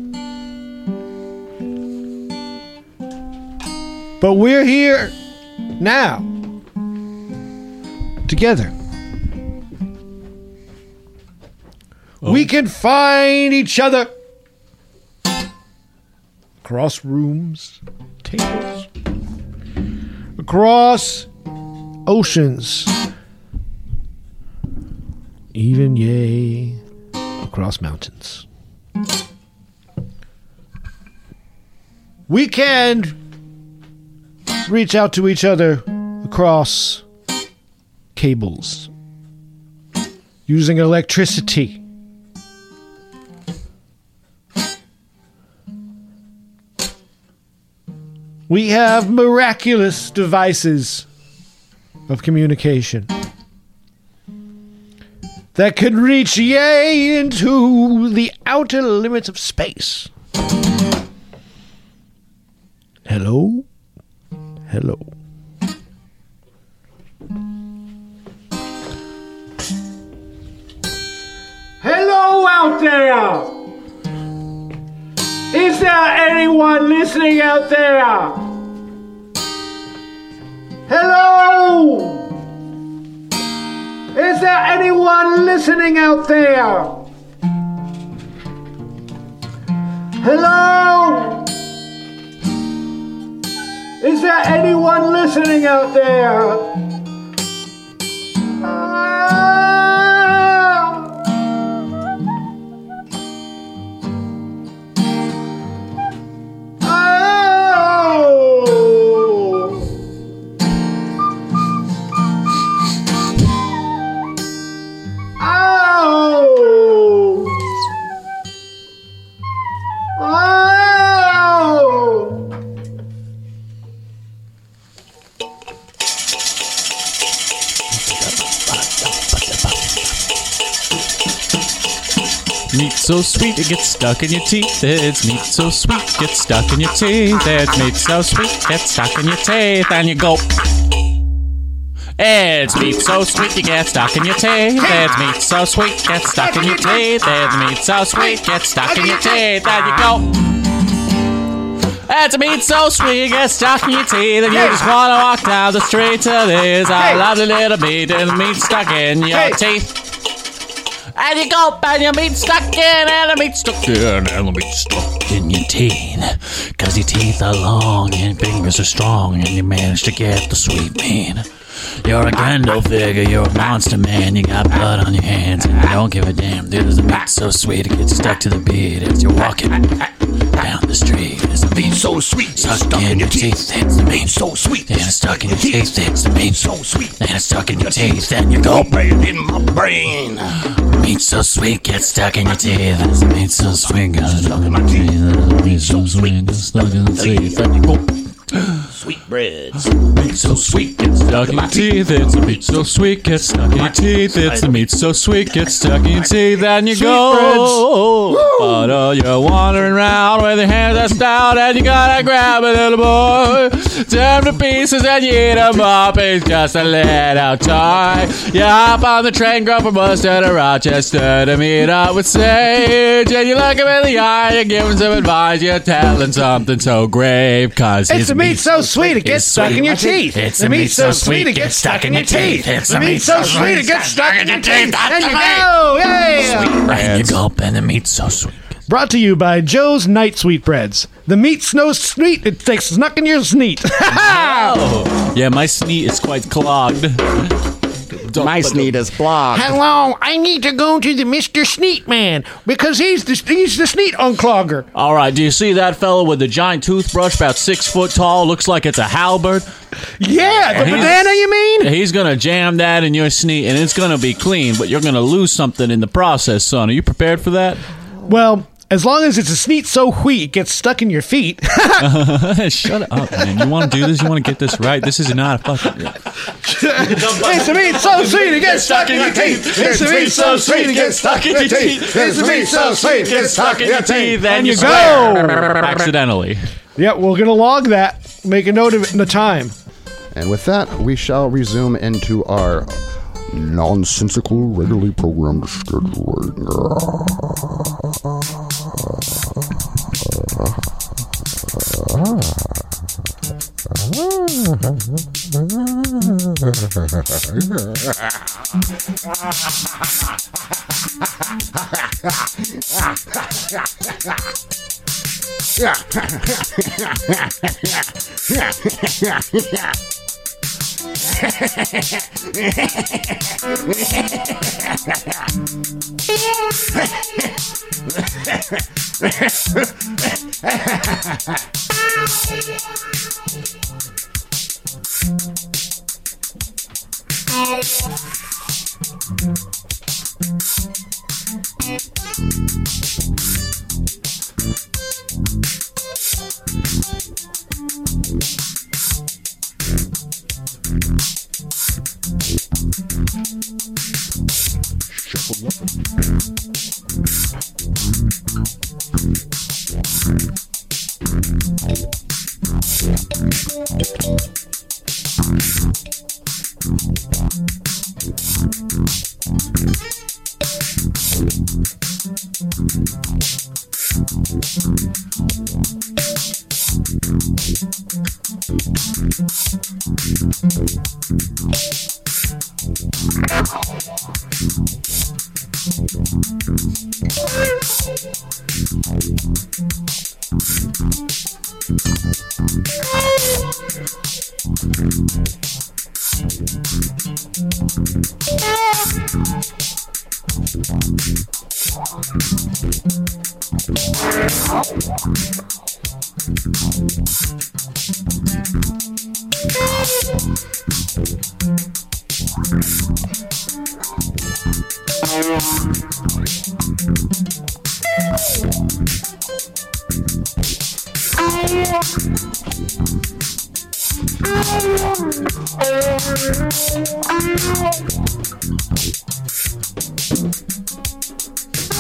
But we're here now, together. Oh. We can find each other across rooms, tables, across oceans, even, yea, across mountains. We can reach out to each other across cables using electricity. We have miraculous devices of communication that can reach yea into the outer limits of space. Hello? Hello. Hello out there! Is there anyone listening out there? Hello! Is there anyone listening out there? Hello! Is there anyone listening out there? Meat so sweet it gets stuck in your teeth. It's meat so sweet it gets stuck in your teeth. It's meat so sweet it gets stuck in your teeth, and you go. It's meat so sweet you get stuck in your teeth. It's meat so sweet gets stuck in your teeth. It's meat so sweet gets stuck in your teeth, and you go. It's meat so sweet it gets stuck in your teeth, and you just wanna walk down the street to this. I love the little meat and the meat stuck in your teeth. And you go, and your meat stuck in, and the meat stuck in, and the meat stuck in your teeth. Cause your teeth are long and fingers are strong, and you manage to get the sweet meat. You're a Gandalf figure, you're a monster man. You got blood on your hands and you don't give a damn. Dude, there's a meat so sweet it gets stuck to the beat as you're walking down the street. There's a meat so sweet, stuck in your teeth. It's the meat so sweet, and it's stuck in your teeth. It's the meat so sweet, and it's stuck in your teeth. And you go, brain in my brain. Meat so sweet gets stuck in your teeth. It's the meat so sweet gets stuck in my teeth. Meat so sweet gets stuck in your teeth. And you go. Sweetbreads. Meat so sweet gets stuck in your teeth. It's the meat so sweet gets stuck in your teeth. It's the meat so sweet gets stuck in your teeth. And you go. But you're wandering around with your hands are stout, and you gotta grab a little boy. Tear him to pieces and you eat him up. He's just a little toy. You hop on the train, go from Worcester to Rochester to meet up with Sage. And you look him in the eye, you give him some advice. You're telling something so grave, cause it's the meat so sweet it gets stuck in your teeth. It's the meat so sweet it gets stuck in your teeth. It's the meat so sweet it gets stuck in your teeth. And you go, yeah. And you gulp, and the meat so sweet. Brought to you by Joe's Night Sweetbreads. The meat's so sweet it takes stuck in your sneet. Oh. Yeah, my sneet is quite clogged. My sneet is blocked. Hello, I need to go to the Mr. Sneet Man because he's the sneet unclogger. All right, do you see that fellow with the giant toothbrush, about 6 foot tall, looks like it's a halberd? Yeah, the banana, you mean? He's gonna jam that in your sneet, and it's gonna be clean, but you're gonna lose something in the process, son. Are you prepared for that? Well, as long as it's a sneet so wheat it gets stuck in your feet. Shut up, man. You want to do this? You want to get this right? This is not a fucking... It's the meat so sweet it gets stuck in your teeth. It's the meat so sweet it gets stuck in your teeth. It's the meat so sweet it gets stuck in your teeth. And you go. Accidentally. Yeah, we're going to log that. Make a note of it in the time. And with that, we shall resume into our nonsensical, regularly programmed schedule.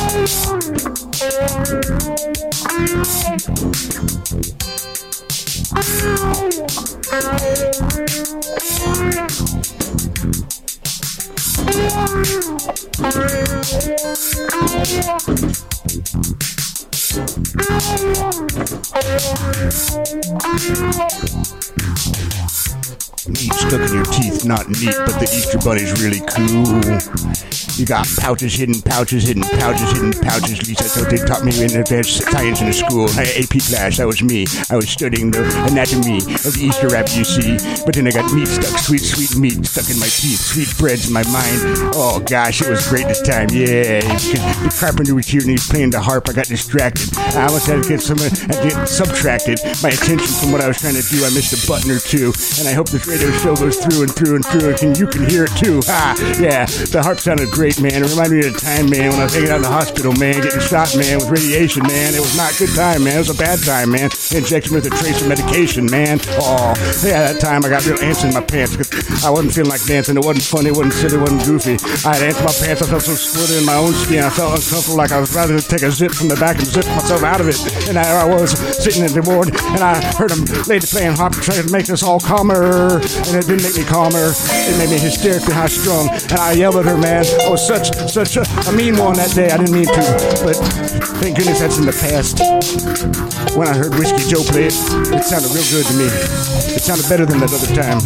Meat stuck in your teeth, not neat, but the Easter Bunny's really cool. You got pouches, hidden pouches, hidden pouches, hidden pouches. At least that's what they taught me in advanced science in the school. AP class, that was me. I was studying the anatomy of the Easter rabbit, you see. But then I got meat stuck, sweet, sweet meat stuck in my teeth, sweet breads in my mind. Oh gosh, it was great this time, yeah. The carpenter was here and he was playing the harp. I got distracted. I almost had to get subtracted my attention from what I was trying to do. I missed a button or two, and I hope this radio show goes through and through and through, and you can hear it too. Ha! Yeah, the harp sounded great, man. It reminded me of the time, man, when I was hanging out in the hospital, man, getting shot, man, with radiation, man. It was not a good time, man. It was a bad time, man. Injection with a trace of medication, man. Oh, yeah, that time I got real ants in my pants because I wasn't feeling like dancing. It wasn't funny, it wasn't silly, it wasn't goofy. I had ants in my pants. I felt so squirted in my own skin. I felt uncomfortable, like I was rather to take a zip from the back and zip myself out of it. And there I was sitting in the ward, and I heard them lady playing harp trying to make us all calmer, and it didn't make me calmer. It made me hysterically high strung, and I yelled at her, man. I was such a mean one that day. I didn't mean to, but thank goodness that's in the past. When I heard Whiskey Joe play it, it sounded real good to me. It sounded better than that other time.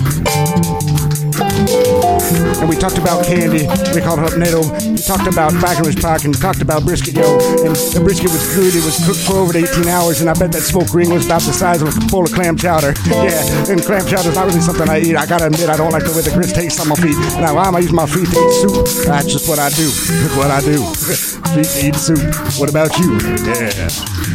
And we talked about candy. We called it up Netto. We talked about Backer's Park and talked about brisket, yo. And the brisket was good. It was cooked for over 18 hours, and I bet that smoked ring was about the size of a bowl of clam chowder. Yeah, and clam chowder is not really something I eat. I gotta admit, I don't like the way the grits taste on my feet. Now, why am I using my feet to eat soup? That's just what I do. That's what I do. Feet to eat soup. What about you? Yeah.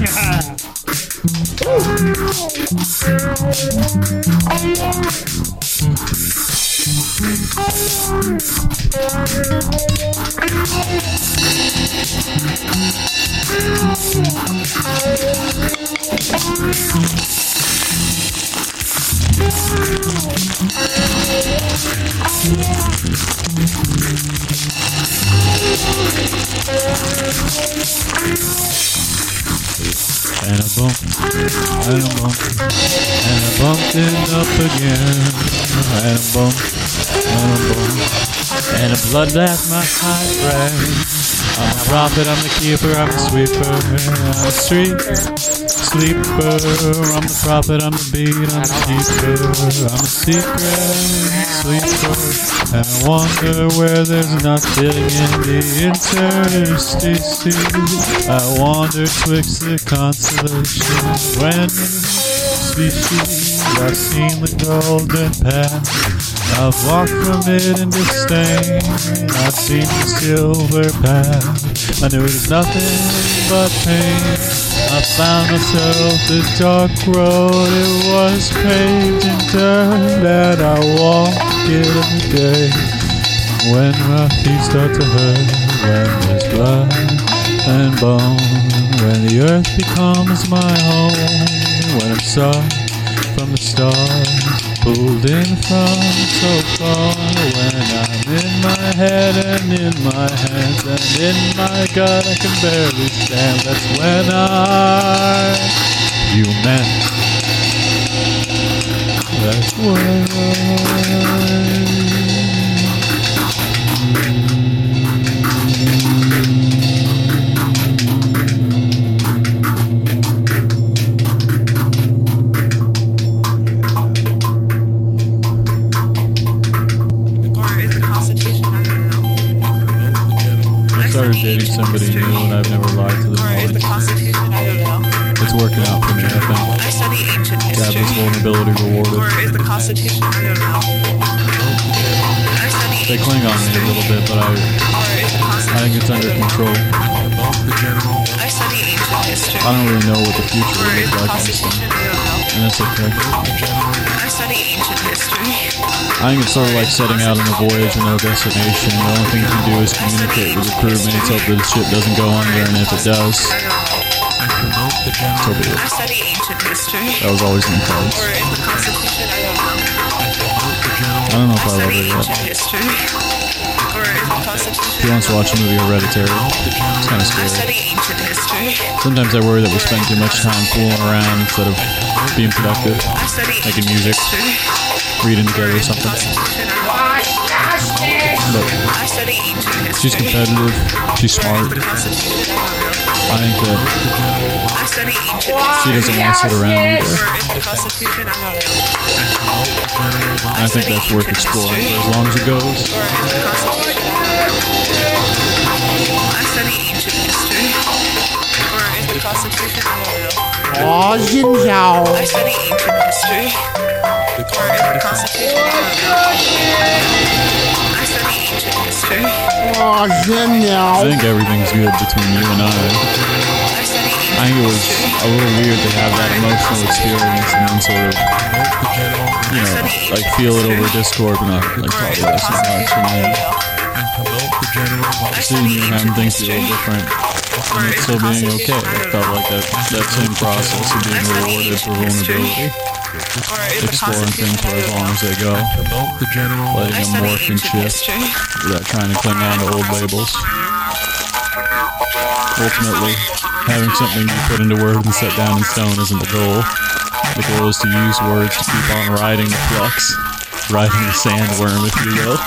And I bumped, and I bumped, and I bumped it up again. And I bumped, and I bumped, and the blood left my high brain. I'm a prophet, I'm the keeper, I'm the sweeper, I'm the street sleeper. I'm the prophet, I'm the beat, I'm the keeper, I'm the secret sleeper. And I wonder where there's nothing in the interstices. I wander twixt the constellations when species I've seen the golden path. I've walked from it in disdain. I've seen the silver path. I knew it was nothing but pain. I found myself the dark road. It was paved in dirt, and I walk it every day. When my feet start to hurt, when there's blood and bone, when the earth becomes my home, when I'm soft from the stars, pulled in from so far, when I'm in my head and in my hands and in my gut I can barely stand. That's when you meant. That's when dating somebody new and I've never lied to them once. It's working out for me, I think. I study ancient history. To have this vulnerability rewarded. Or is the Constitution? I don't know. They cling on me a little bit, but I think it's under control. I study ancient history. I don't really know what the future will look like next time. And that's okay. I study ancient history. I think it's sort of like setting out on a voyage with no destination. The only thing you can do is communicate with the crew. Maybe hope that the ship doesn't go under, and if it does, so be it. I study ancient history. That was always in the cards. Or is the Constitution? I don't know. I don't know if I love it yet. History. Or If you want to watch the movie Hereditary, it's kind of I scary. study ancient history. Sometimes I worry that we spend too much time fooling around instead of being productive, I study making ancient music, history. reading together or something. But I study ancient history. she's competitive, she's smart. I think that I study ancient history. she doesn't want to sit around either. Where is the Constitution? I don't know. And I think that's worth exploring for as long as it goes. Where is the Constitution? I study ancient history. Where is the Constitution? I don't know. Oh, Jinzhao. I study ancient history. Where is the Constitution? I don't know. I study ancient history. Oh, Jinzhao. I think everything's good between you and I. I think it was a little weird to have that emotional experience and then sort of, you know, like feel it over Discord, but not like talk about it so much. And then seeing you having things be a little different and it still being okay. It felt like that same process of being rewarded for vulnerability. Exploring things for as long as they go. Letting them morph and shift without trying to cling on to old labels. Ultimately, having something you put into words and set down in stone isn't the goal. The goal is to use words to keep on riding the flux, riding the sandworm, if you will.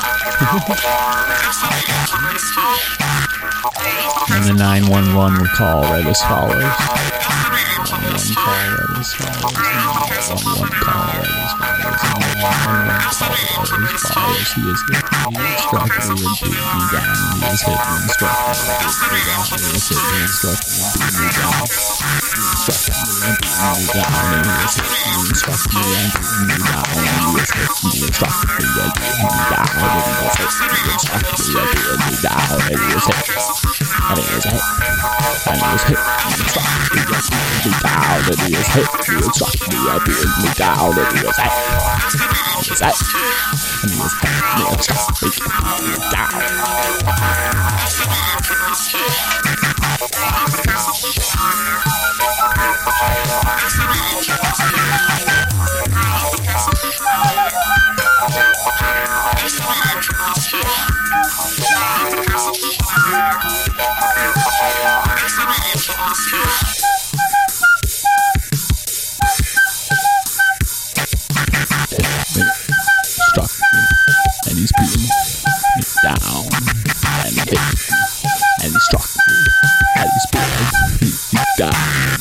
And the 911 would call read as follows. 911 call read as follows. 911 call read as follows. 911 call read as follows. He is hit me, struck me, and beat me down. He is hit me, struck me, and beat me down. He is hit me, struck me, and beat me down. He struck me and beat me down. And he is hit me, struck me and beat me down. And he is hit me, struck me and beat me down. And he is hit me, struck me and beat me down. And he is hit. And he is hit. And he is hit. Struck me and beat me down. And he is hit me and struck me and beat me down. And he is hit. And he is hit. And he is hit me and struck me and beat me down. Struck me, and he's beating me down, and he hit me, and he struck me, and he's beating me down,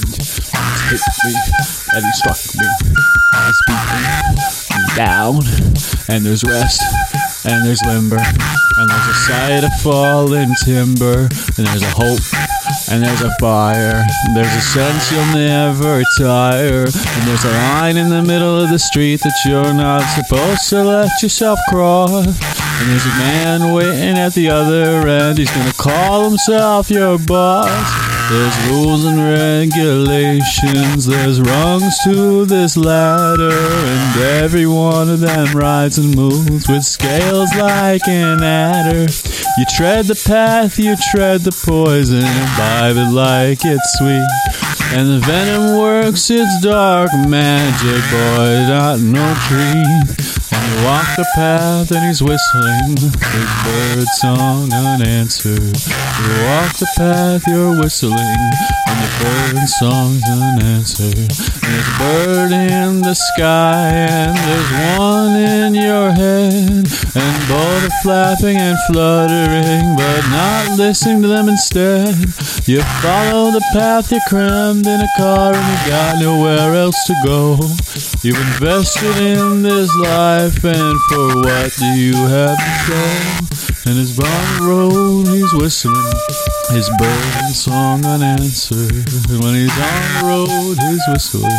and he's hit me, and he struck me, and he's beating me down, and there's rest, and there's limber, and there's a sight of fallen timber, and there's a hope, and there's a fire, there's a sense you'll never tire, and there's a line in the middle of the street that you're not supposed to let yourself cross, and there's a man waiting at the other end, he's gonna call himself your boss. There's rules and regulations, there's rungs to this ladder, and every one of them rides and moves with scales like an adder. You tread the path, you tread the poison, imbibe it like it's sweet, and the venom works its dark magic, boy, not no tree. And you walk the path and he's whistling his bird song unanswered. You walk the path, you're whistling, and the bird song's unanswered. And there's a bird in the sky, and there's one in your head, and both are flapping and fluttering, but not listening to them instead. You follow the path, you're crammed in a car, and you got nowhere else to go. You've invested in this life, and for what do you have to show? And his on the road, he's whistling his bird song unanswered. And when he's on the road, he's whistling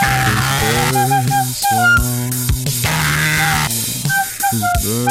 his bird song. His bird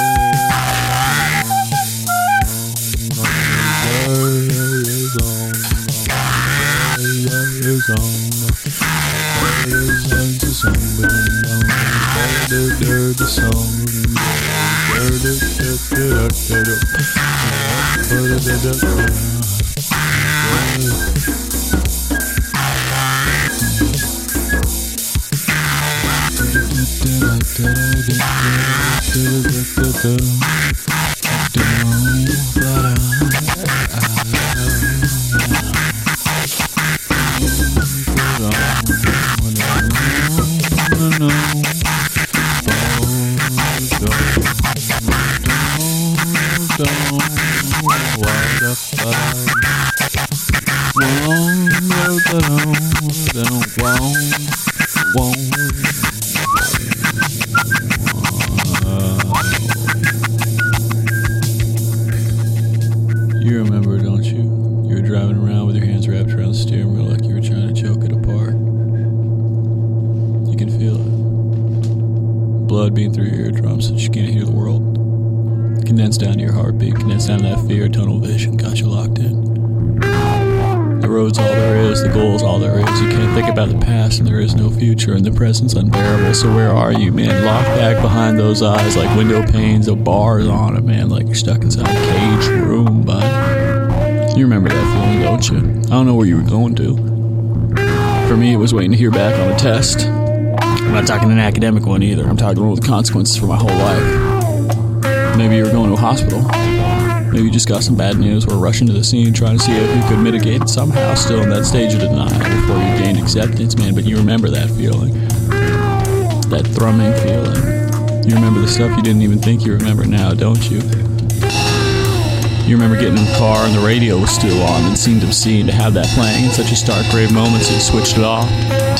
the steering wheel like you were trying to choke it apart. You can feel it. Blood beating through your eardrums so you can't hear the world. Condensed down to your heartbeat, condensed down to that fear, tunnel vision, got you locked in. The road's all there is, the goal's all there is. You can't think about the past and there is no future and the present's unbearable. So where are you, man? Locked back behind those eyes like window panes or bars on it, man. Like you're stuck inside a caged room, bud. You remember that feeling, don't you? I don't know where you were going to. For me, it was waiting to hear back on a test. I'm not talking an academic one either. I'm talking one with consequences for my whole life. Maybe you were going to a hospital. Maybe you just got some bad news. We're rushing to the scene trying to see if you could mitigate it somehow. Still in that stage of denial before you gained acceptance, man. But you remember that feeling. That thrumming feeling. You remember the stuff you didn't even think you remember now, don't you? You remember getting in the car and the radio was still on and it seemed obscene to have that playing in such a stark, grave moment, so you switched it off.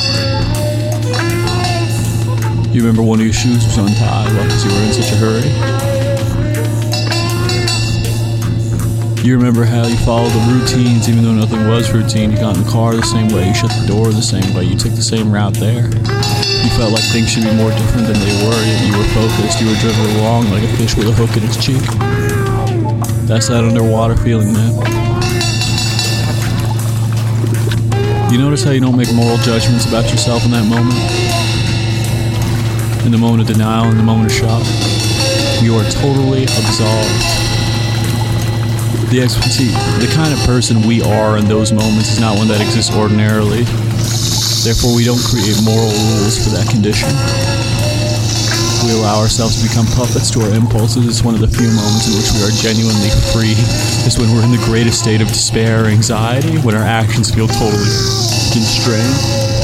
You remember one of your shoes was untied because you were in such a hurry. You remember how you followed the routines even though nothing was routine. You got in the car the same way, you shut the door the same way, you took the same route there. You felt like things should be more different than they were, yet you were focused, you were driven along like a fish with a hook in its cheek. That's that underwater feeling, man. You notice how you don't make moral judgments about yourself in that moment? In the moment of denial, in the moment of shock. You are totally absolved. The kind of person we are in those moments is not one that exists ordinarily. Therefore, we don't create moral rules for that condition. We allow ourselves to become puppets to our impulses. It's one of the few moments in which we are genuinely free. It's when we're in the greatest state of despair or anxiety, when our actions feel totally constrained.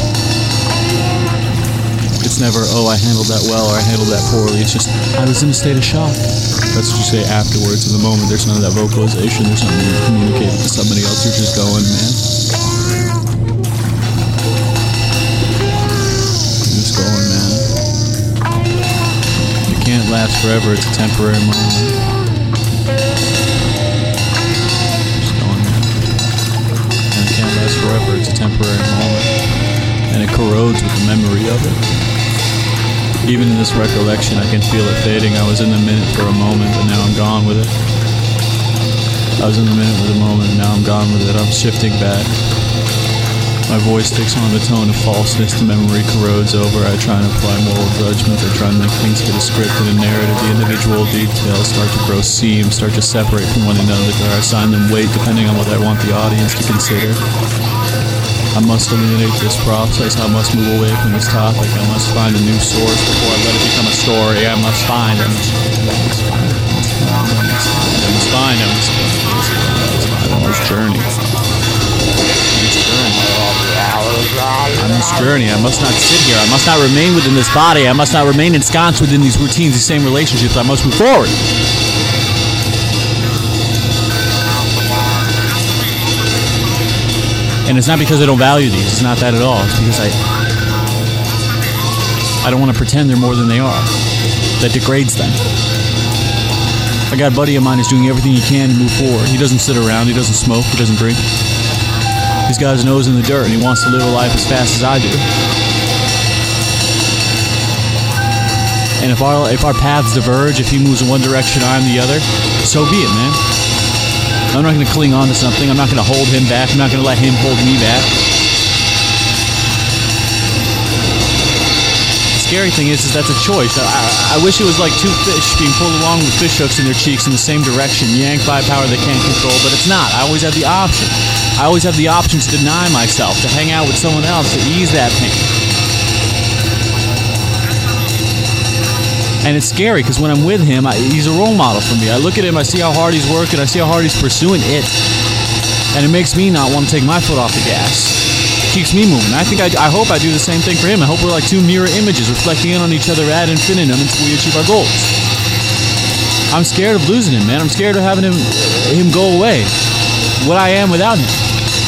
It's never, oh, I handled that well or I handled that poorly. It's just, I was in a state of shock. That's what you say afterwards. In the moment, there's none of that vocalization. There's nothing to communicate to somebody else. You're just going, man. You're just going, man. It can't last forever. It's a temporary moment. Just going, man. And it can't last forever. It's a temporary moment. And it corrodes with the memory of it. Even in this recollection, I can feel it fading. I was in the minute for a moment, but now I'm gone with it. I was in the minute with a moment, and now I'm gone with it. I'm shifting back. My voice takes on the tone of falseness. The memory corrodes over. I try and apply moral judgment. I try and make things fit a script and a narrative. The individual details start to grow seams, start to separate from one another. I assign them weight depending on what I want the audience to consider. I must eliminate this process. I must move away from this topic. I must find a new source before I let it become a story. I must find. I must find on this journey. On this journey, I must not sit here. I must not remain within this body. I must not remain ensconced within these routines, these same relationships. I must move forward. And it's not because I don't value these. It's not that at all. It's because I don't want to pretend they're more than they are. That degrades them. I got a buddy of mine who's doing everything he can to move forward. He doesn't sit around. He doesn't smoke. He doesn't drink. He's got his nose in the dirt, and he wants to live a life as fast as I do. And if our paths diverge, if he moves in one direction, I'm the other, so be it, man. I'm not going to cling on to something. I'm not going to hold him back. I'm not going to let him hold me back. The scary thing is that's a choice. I wish it was like two fish being pulled along with fish hooks in their cheeks in the same direction, yanked by a power they can't control, but it's not. I always have the option. I always have the option to deny myself, to hang out with someone else, to ease that pain. And it's scary because when I'm with him, he's a role model for me. I look at him, I see how hard he's working, I see how hard he's pursuing it. And it makes me not want to take my foot off the gas. It keeps me moving. I hope I do the same thing for him. I hope we're like two mirror images reflecting in on each other ad infinitum until we achieve our goals. I'm scared of losing him, man. I'm scared of having him go away. What I am without him.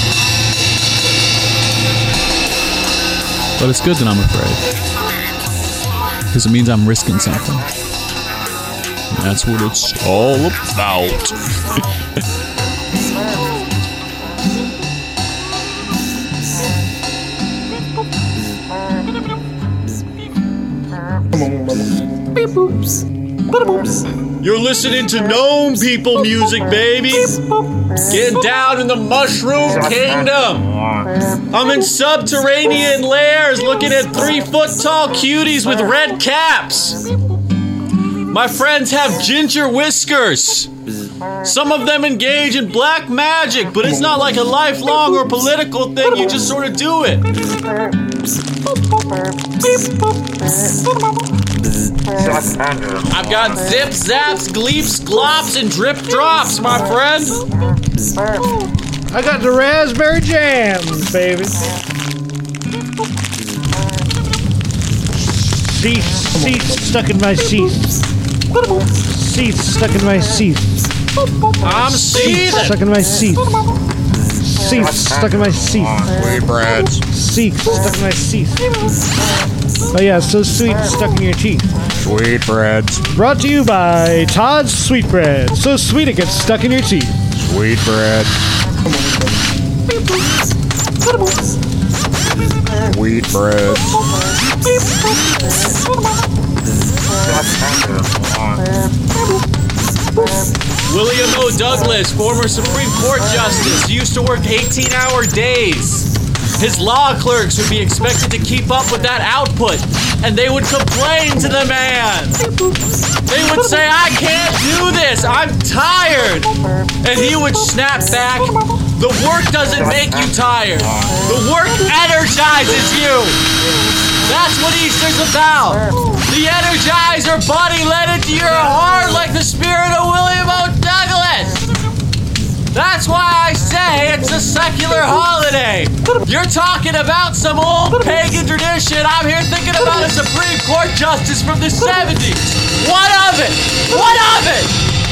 But it's good that I'm afraid. Because it means I'm risking something. And that's what it's all about. You're listening to Gnome People music, baby. Getting down in the Mushroom Kingdom. I'm in subterranean lairs looking at 3-foot-tall cuties with red caps. My friends have ginger whiskers. Some of them engage in black magic, but it's not like a lifelong or political thing. You just sort of do it. I've got zip zaps, gleeps, glops, and drip drops, my friend. I got the raspberry jams, baby. Seats stuck in my seats. Seats stuck in my seats. I'm seething. Stuck in my seats. Seats stuck in my seats. Sweet breads. Seats stuck in my seats. Oh yeah, so sweet stuck in your teeth. Sweet breads. Brought to you by Todd's Sweetbread. So sweet it gets stuck in your teeth. Sweet bread. Sweet bread. William O. Douglas, former Supreme Court Justice, used to work 18-hour days. His law clerks would be expected to keep up with that output, and they would complain to the man. They would say, I can't do this, I'm tired. And he would snap back, the work doesn't make you tired. The work energizes you. That's what Easter's about. The Energizer Bunny led into your heart like the spirit of William O. Douglas. That's why I say it's a secular holiday. You're talking about some old pagan tradition. I'm here thinking about a Supreme Court justice from the 70s. What of it? What of it?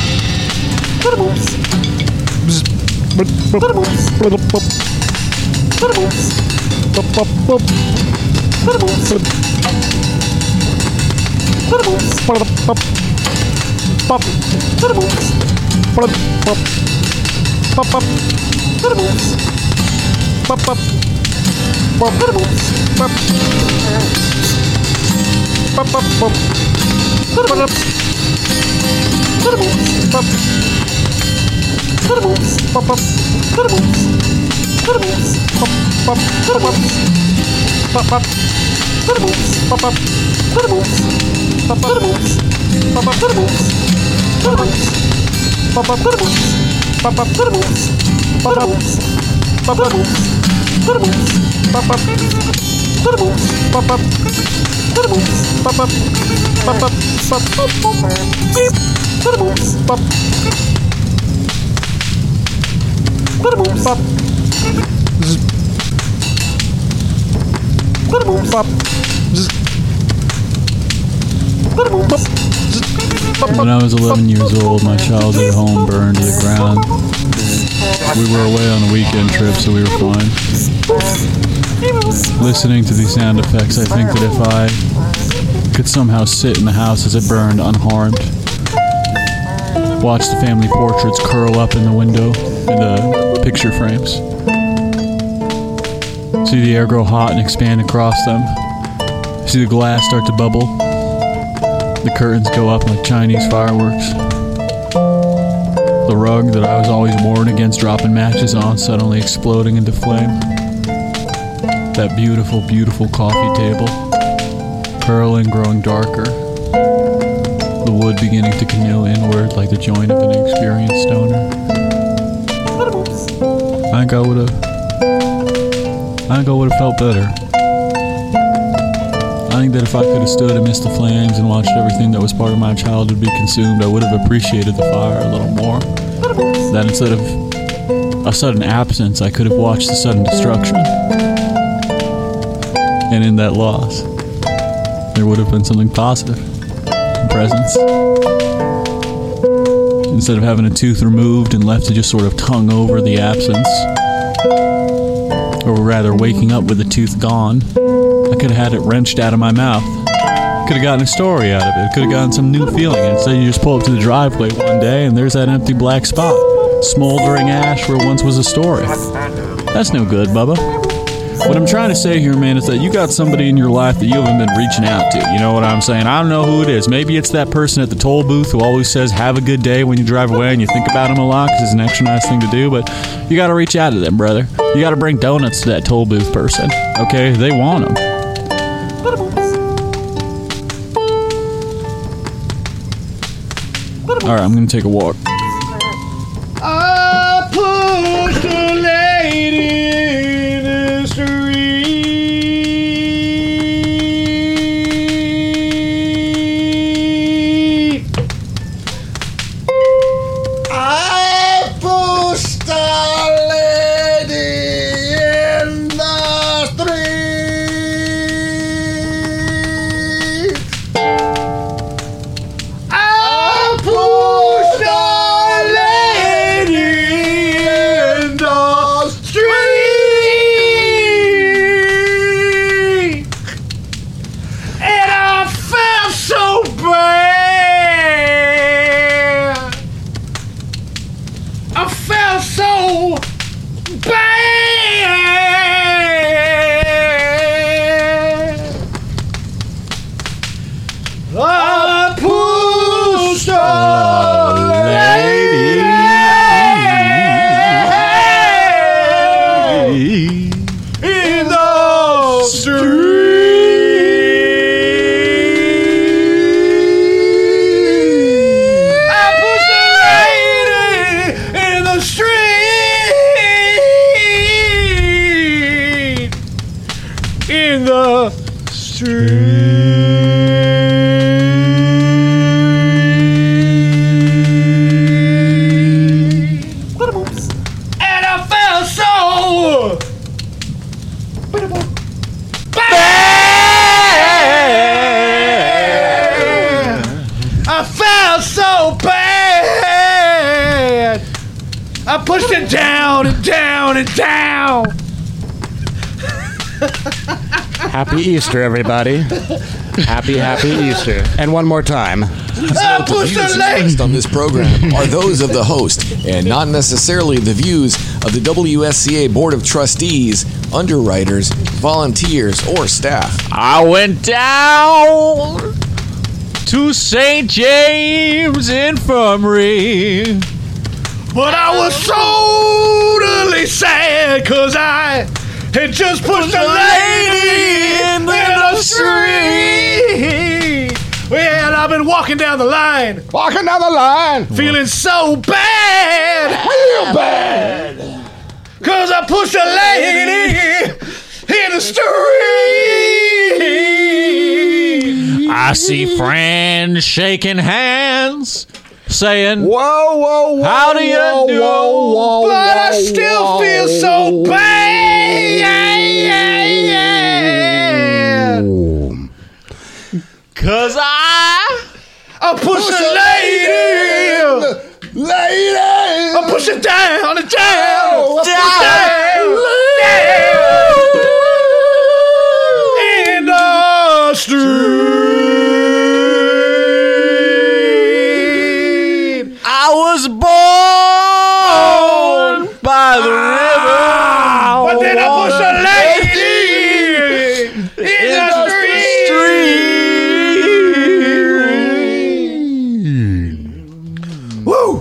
When I was 11 years old, my childhood home burned to the ground. We were away on a weekend trip, so we were fine. Listening to these sound effects, I think that if I could somehow sit in the house as it burned unharmed, watch the family portraits curl up in the window, in the picture frames, see the air grow hot and expand across them, see the glass start to bubble, the curtains go up like Chinese fireworks, the rug that I was always warned against dropping matches on suddenly exploding into flame, that beautiful, beautiful coffee table, curling, growing darker, the wood beginning to canoe inward like the joint of an experienced stoner. I think I would have felt better. I think that if I could have stood amidst the flames and watched everything that was part of my childhood be consumed, I would have appreciated the fire a little more. That instead of a sudden absence, I could have watched the sudden destruction. And in that loss, there would have been something positive. Presence. Instead of having a tooth removed and left to just sort of tongue over the absence, or rather waking up with the tooth gone, I could have had it wrenched out of my mouth. Could have gotten a story out of it. Could have gotten some new feeling. Instead, you just pull up to the driveway one day and there's that empty black spot. Smoldering ash where once was a story. That's no good, Bubba. What I'm trying to say here, man, is that you got somebody in your life that you haven't been reaching out to. You know what I'm saying? I don't know who it is. Maybe it's that person at the toll booth who always says, have a good day when you drive away, and you think about him a lot because it's an extra nice thing to do, but you got to reach out to them, brother. You got to bring donuts to that toll booth person, okay? They want them. All right, I'm going to take a walk. I pushed a lady in the street. I pushed a lady in the street. I pushed a lady in the street, and I felt so bad. I felt so bad. I pushed a lady in the street. I pushed a lady in the street. In the street. And I felt so bad. I felt so bad. I pushed it down and down and down. Happy Easter, everybody. Happy Easter. And one more time. I pushed The views a lady. expressed on this program are those of the host and not necessarily the views of the WSCA Board of Trustees, underwriters, volunteers, or staff. I went down to St. James Infirmary. But I was totally sad because I had just pushed a lady in the street. Well, I've been walking down the line. Walking down the line. Feeling so bad. Real bad. Because I pushed a lady in the street. I see friends shaking hands, saying, Whoa, how do you do? But I still feel so bad. Cause I pushed a lady. I push it down and down. In the street. I was born by the river. But then I pushed a lady in the street. Woo!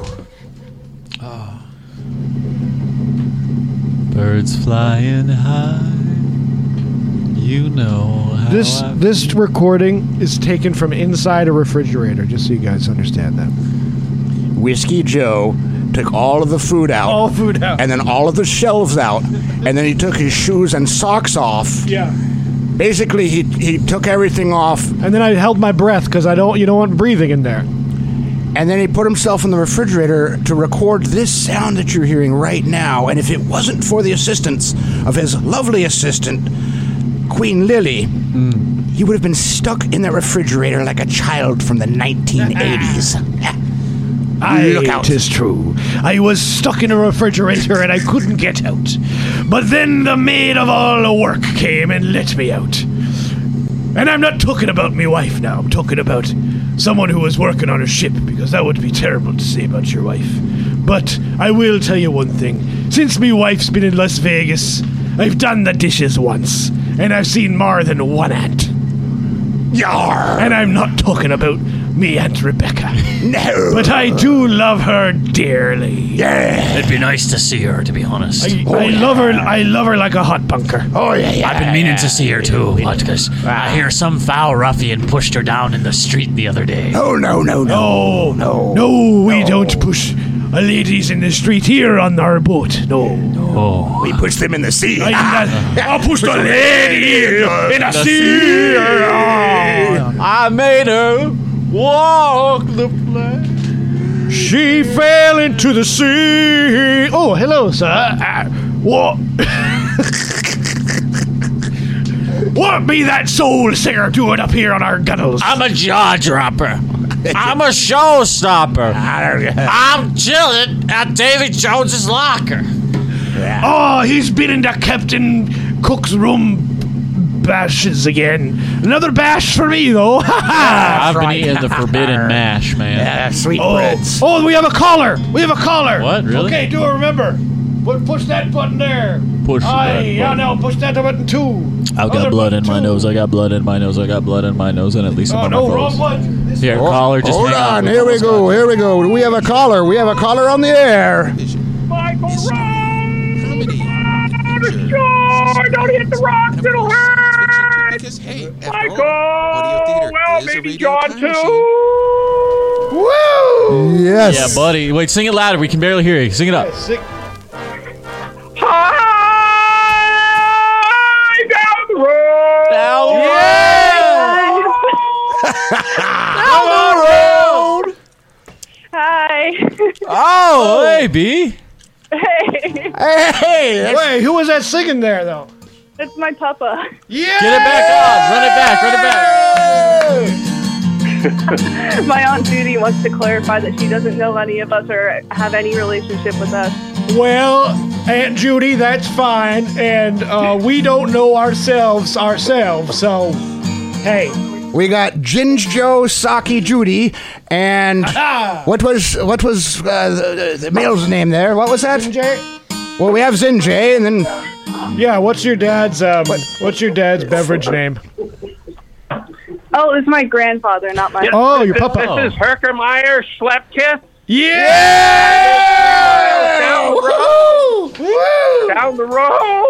Birds flying high. You know how This recording is taken from inside a refrigerator, just so you guys understand that. Whiskey Joe took all of the food out. All food out. And then all of the shelves out. And then he took his shoes and socks off. Yeah. Basically, he took everything off. And then I held my breath because you don't want breathing in there. And then he put himself in the refrigerator to record this sound that you're hearing right now. And if it wasn't for the assistance of his lovely assistant, Queen Lily, he would have been stuck in the refrigerator like a child from the 1980s. Look out. 'Tis true. I was stuck in a refrigerator and I couldn't get out. But then the maid of all the work came and let me out. And I'm not talking about me wife now. I'm talking about someone who was working on a ship, because that would be terrible to say about your wife. But I will tell you one thing. Since me wife's been in Las Vegas, I've done the dishes once, and I've seen more than one ant. Yar! And I'm not talking about me Aunt Rebecca. No! But I do love her dearly. Yeah! It'd be nice to see her, to be honest. I love her. I love her like a hot bunker. Oh, yeah. I've been meaning to see her too, because I hear some foul ruffian pushed her down in the street the other day. Oh, no. No, we don't push ladies in the street here on our boat. No. We push them in the sea. I'll push the lady in the sea. I made her walk the plank. She fell into the sea. Oh, hello, sir. What? What be that soul singer doing up here on our gunnels? I'm a jaw dropper. I'm a showstopper. I'm chilling at Davy Jones's locker. Oh, he's been in the Captain Cook's room bashes again. Another bash for me, though. I've been eating the forbidden mash, man. Yeah, sweetbreads. Oh, we have a caller. What, really? Okay, do remember. Push that button there. Push that Yeah, button. now push that button too. I've got blood in my nose. I got blood in my nose. I got blood in my nose, and at least Oh, I'm no, on my wrong nose. button. Here, caller, just Hold hang on. Here we go. We have a caller. We have a caller on the air. Michael Rose! Don't hit the rocks, it'll hurt! Because, hey, Michael! audio Well, theater is a maybe radio John time too! machine. Woo! Yes. Yeah, buddy. Wait, sing it louder. We can barely hear you. Sing it up. Hi! Down the road! Down the road! Hi. Oh, hey, B. Hey. Hey. Wait, who was that singing there, though? It's my papa. Yeah! Get it back on. Run it back. My Aunt Judy wants to clarify that she doesn't know any of us or have any relationship with us. Well, Aunt Judy, that's fine, and we don't know ourselves, so, hey. We got Ginge Joe, Saki Judy, and what was the male's name there? What was that? Zinjay? Well, we have Zinjay, and then Yeah, what's your dad's beverage name? Oh, it's my grandfather, not my... Oh, your papa. This is Herkermeyer Schlepkiss. Yeah! Down the road! Down the road!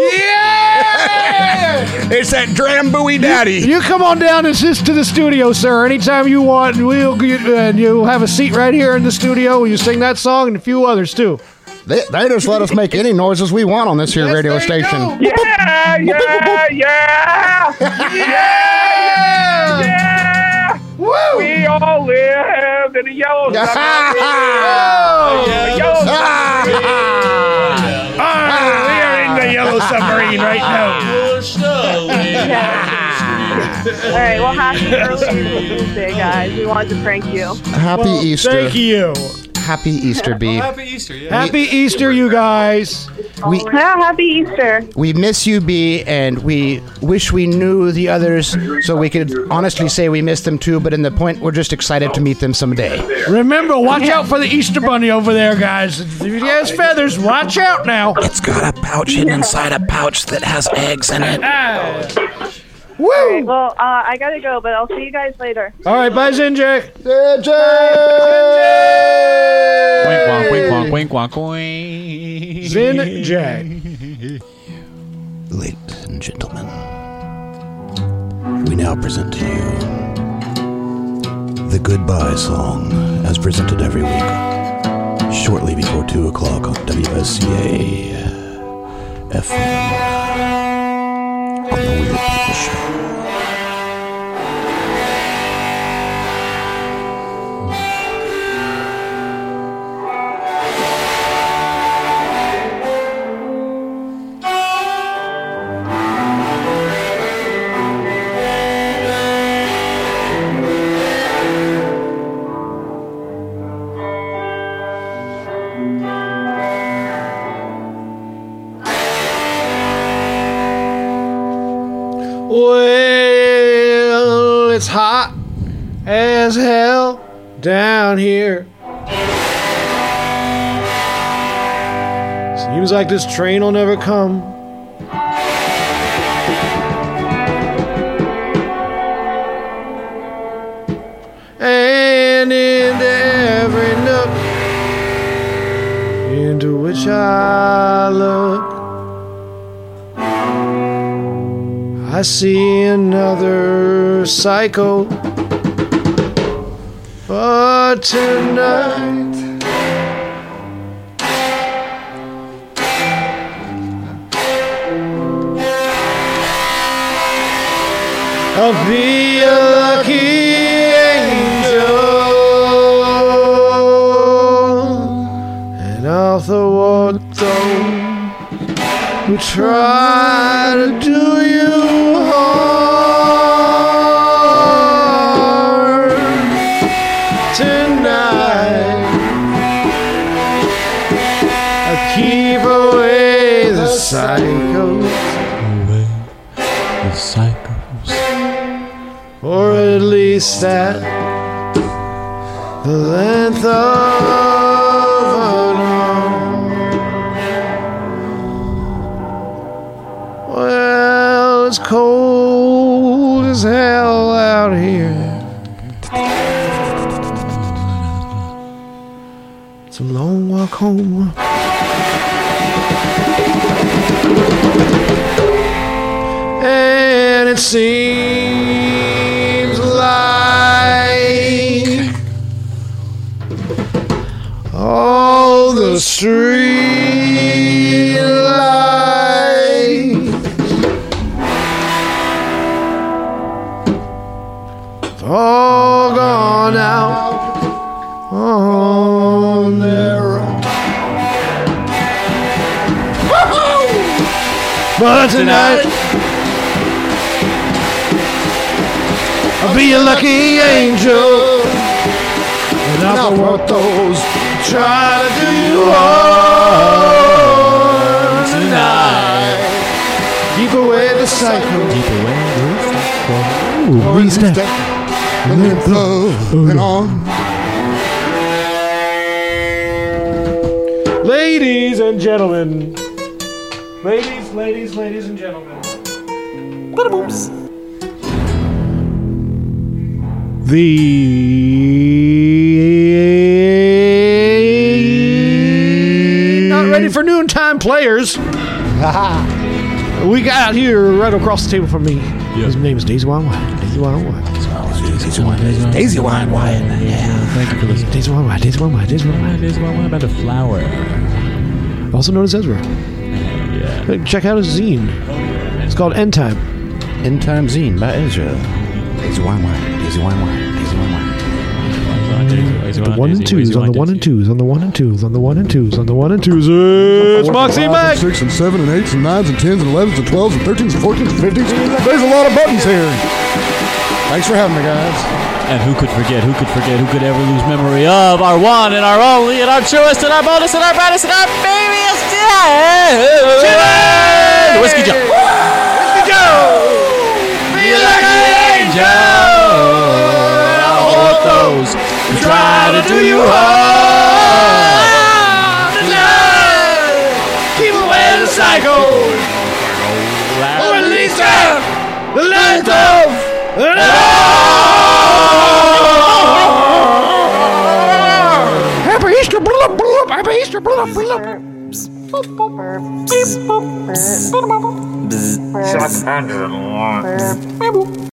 Yeah! it's that Drambuie Daddy. You come on down to the studio, sir. Anytime you want, we'll get, and you'll have a seat right here in the studio. You sing that song and a few others too. They just let us make any noises we want on this here radio station. Yeah! Woo! We all live in a yellow submarine. We are in the yellow submarine right now. All right, well, happy early Tuesday, guys. We wanted to prank you. Happy Easter. Thank you. Happy Easter, B. Happy Easter, yeah. Happy Easter, you guys. Happy Easter. We miss you, B, and we wish we knew the others so we could honestly say we miss them too, but in the point, we're just excited to meet them someday. Remember, watch out for the Easter Bunny over there, guys. If he has feathers, watch out now. It's got a pouch hidden inside a pouch that has eggs in it. Woo! All right, well, I gotta go, but I'll see you guys later. All right, bye, Zinjay. Wink, wonk, wink, wonk, wink. Zinjay. Ladies and gentlemen, we now present to you the Goodbye Song, as presented every week, shortly before 2 o'clock on WSCA FM on the Weird People Show. Well, it's hot as hell down here. Seems like this train will never come. which I look, I see another psycho. But tonight, I'll be a lucky angel, and I'll thwart those who try to do you harm. Tonight, I keep away the psychos. The psychos. Or at least at the length of an arm. Well, it's cold as hell out here. It's a long walk home. And it seems like all the street lights have all gone out on their own. But tonight I'll be a lucky angel, and I'll thwart those who try to do you harm. Tonight, keep away the psycho. Keep away the psycho. Ooh, re-step. And then and on. Ladies and gentlemen. Ladies and gentlemen. Ba-da-booms. Not ready for noontime players. We got here right across the table from me. Yeah. His name is Daisy Wine Wine. Daisy Wine Wine. Daisy Wine Wine. Yeah. Thank you for listening. Daisy Wine Wine. Daisy Wine Wine. Daisy Wine Wine. Daisy Wine Wine about a flower. Also known as Ezra. Yeah. Check out his zine. It's called End Time. End Time Zine by Ezra. Daisy Wine Wine. Daisy Wine Wine. Daisy Wine Wine. The 1 and 2s on the 1 and 2s on the 1 and 2s on the 1 and 2s on the 1 and 2s. It's Moxie Mac. 6 and 7 and 8s and 9s and 10s and 11s and 12s and 13s and 14s and 15s. There's a lot of buttons here. Thanks for having me, guys. And who could forget, who could ever lose memory of our one and our only and our truest and our boldest and our brightest and our babyest day. Whiskey Joe. Whiskey Joe. Be like an angel. I'll hold those who try to do you harm. Tonight, keep away the psycho. Or at least the length of an Happy Easter, blah, blah, Happy Easter, blah, blah. Shut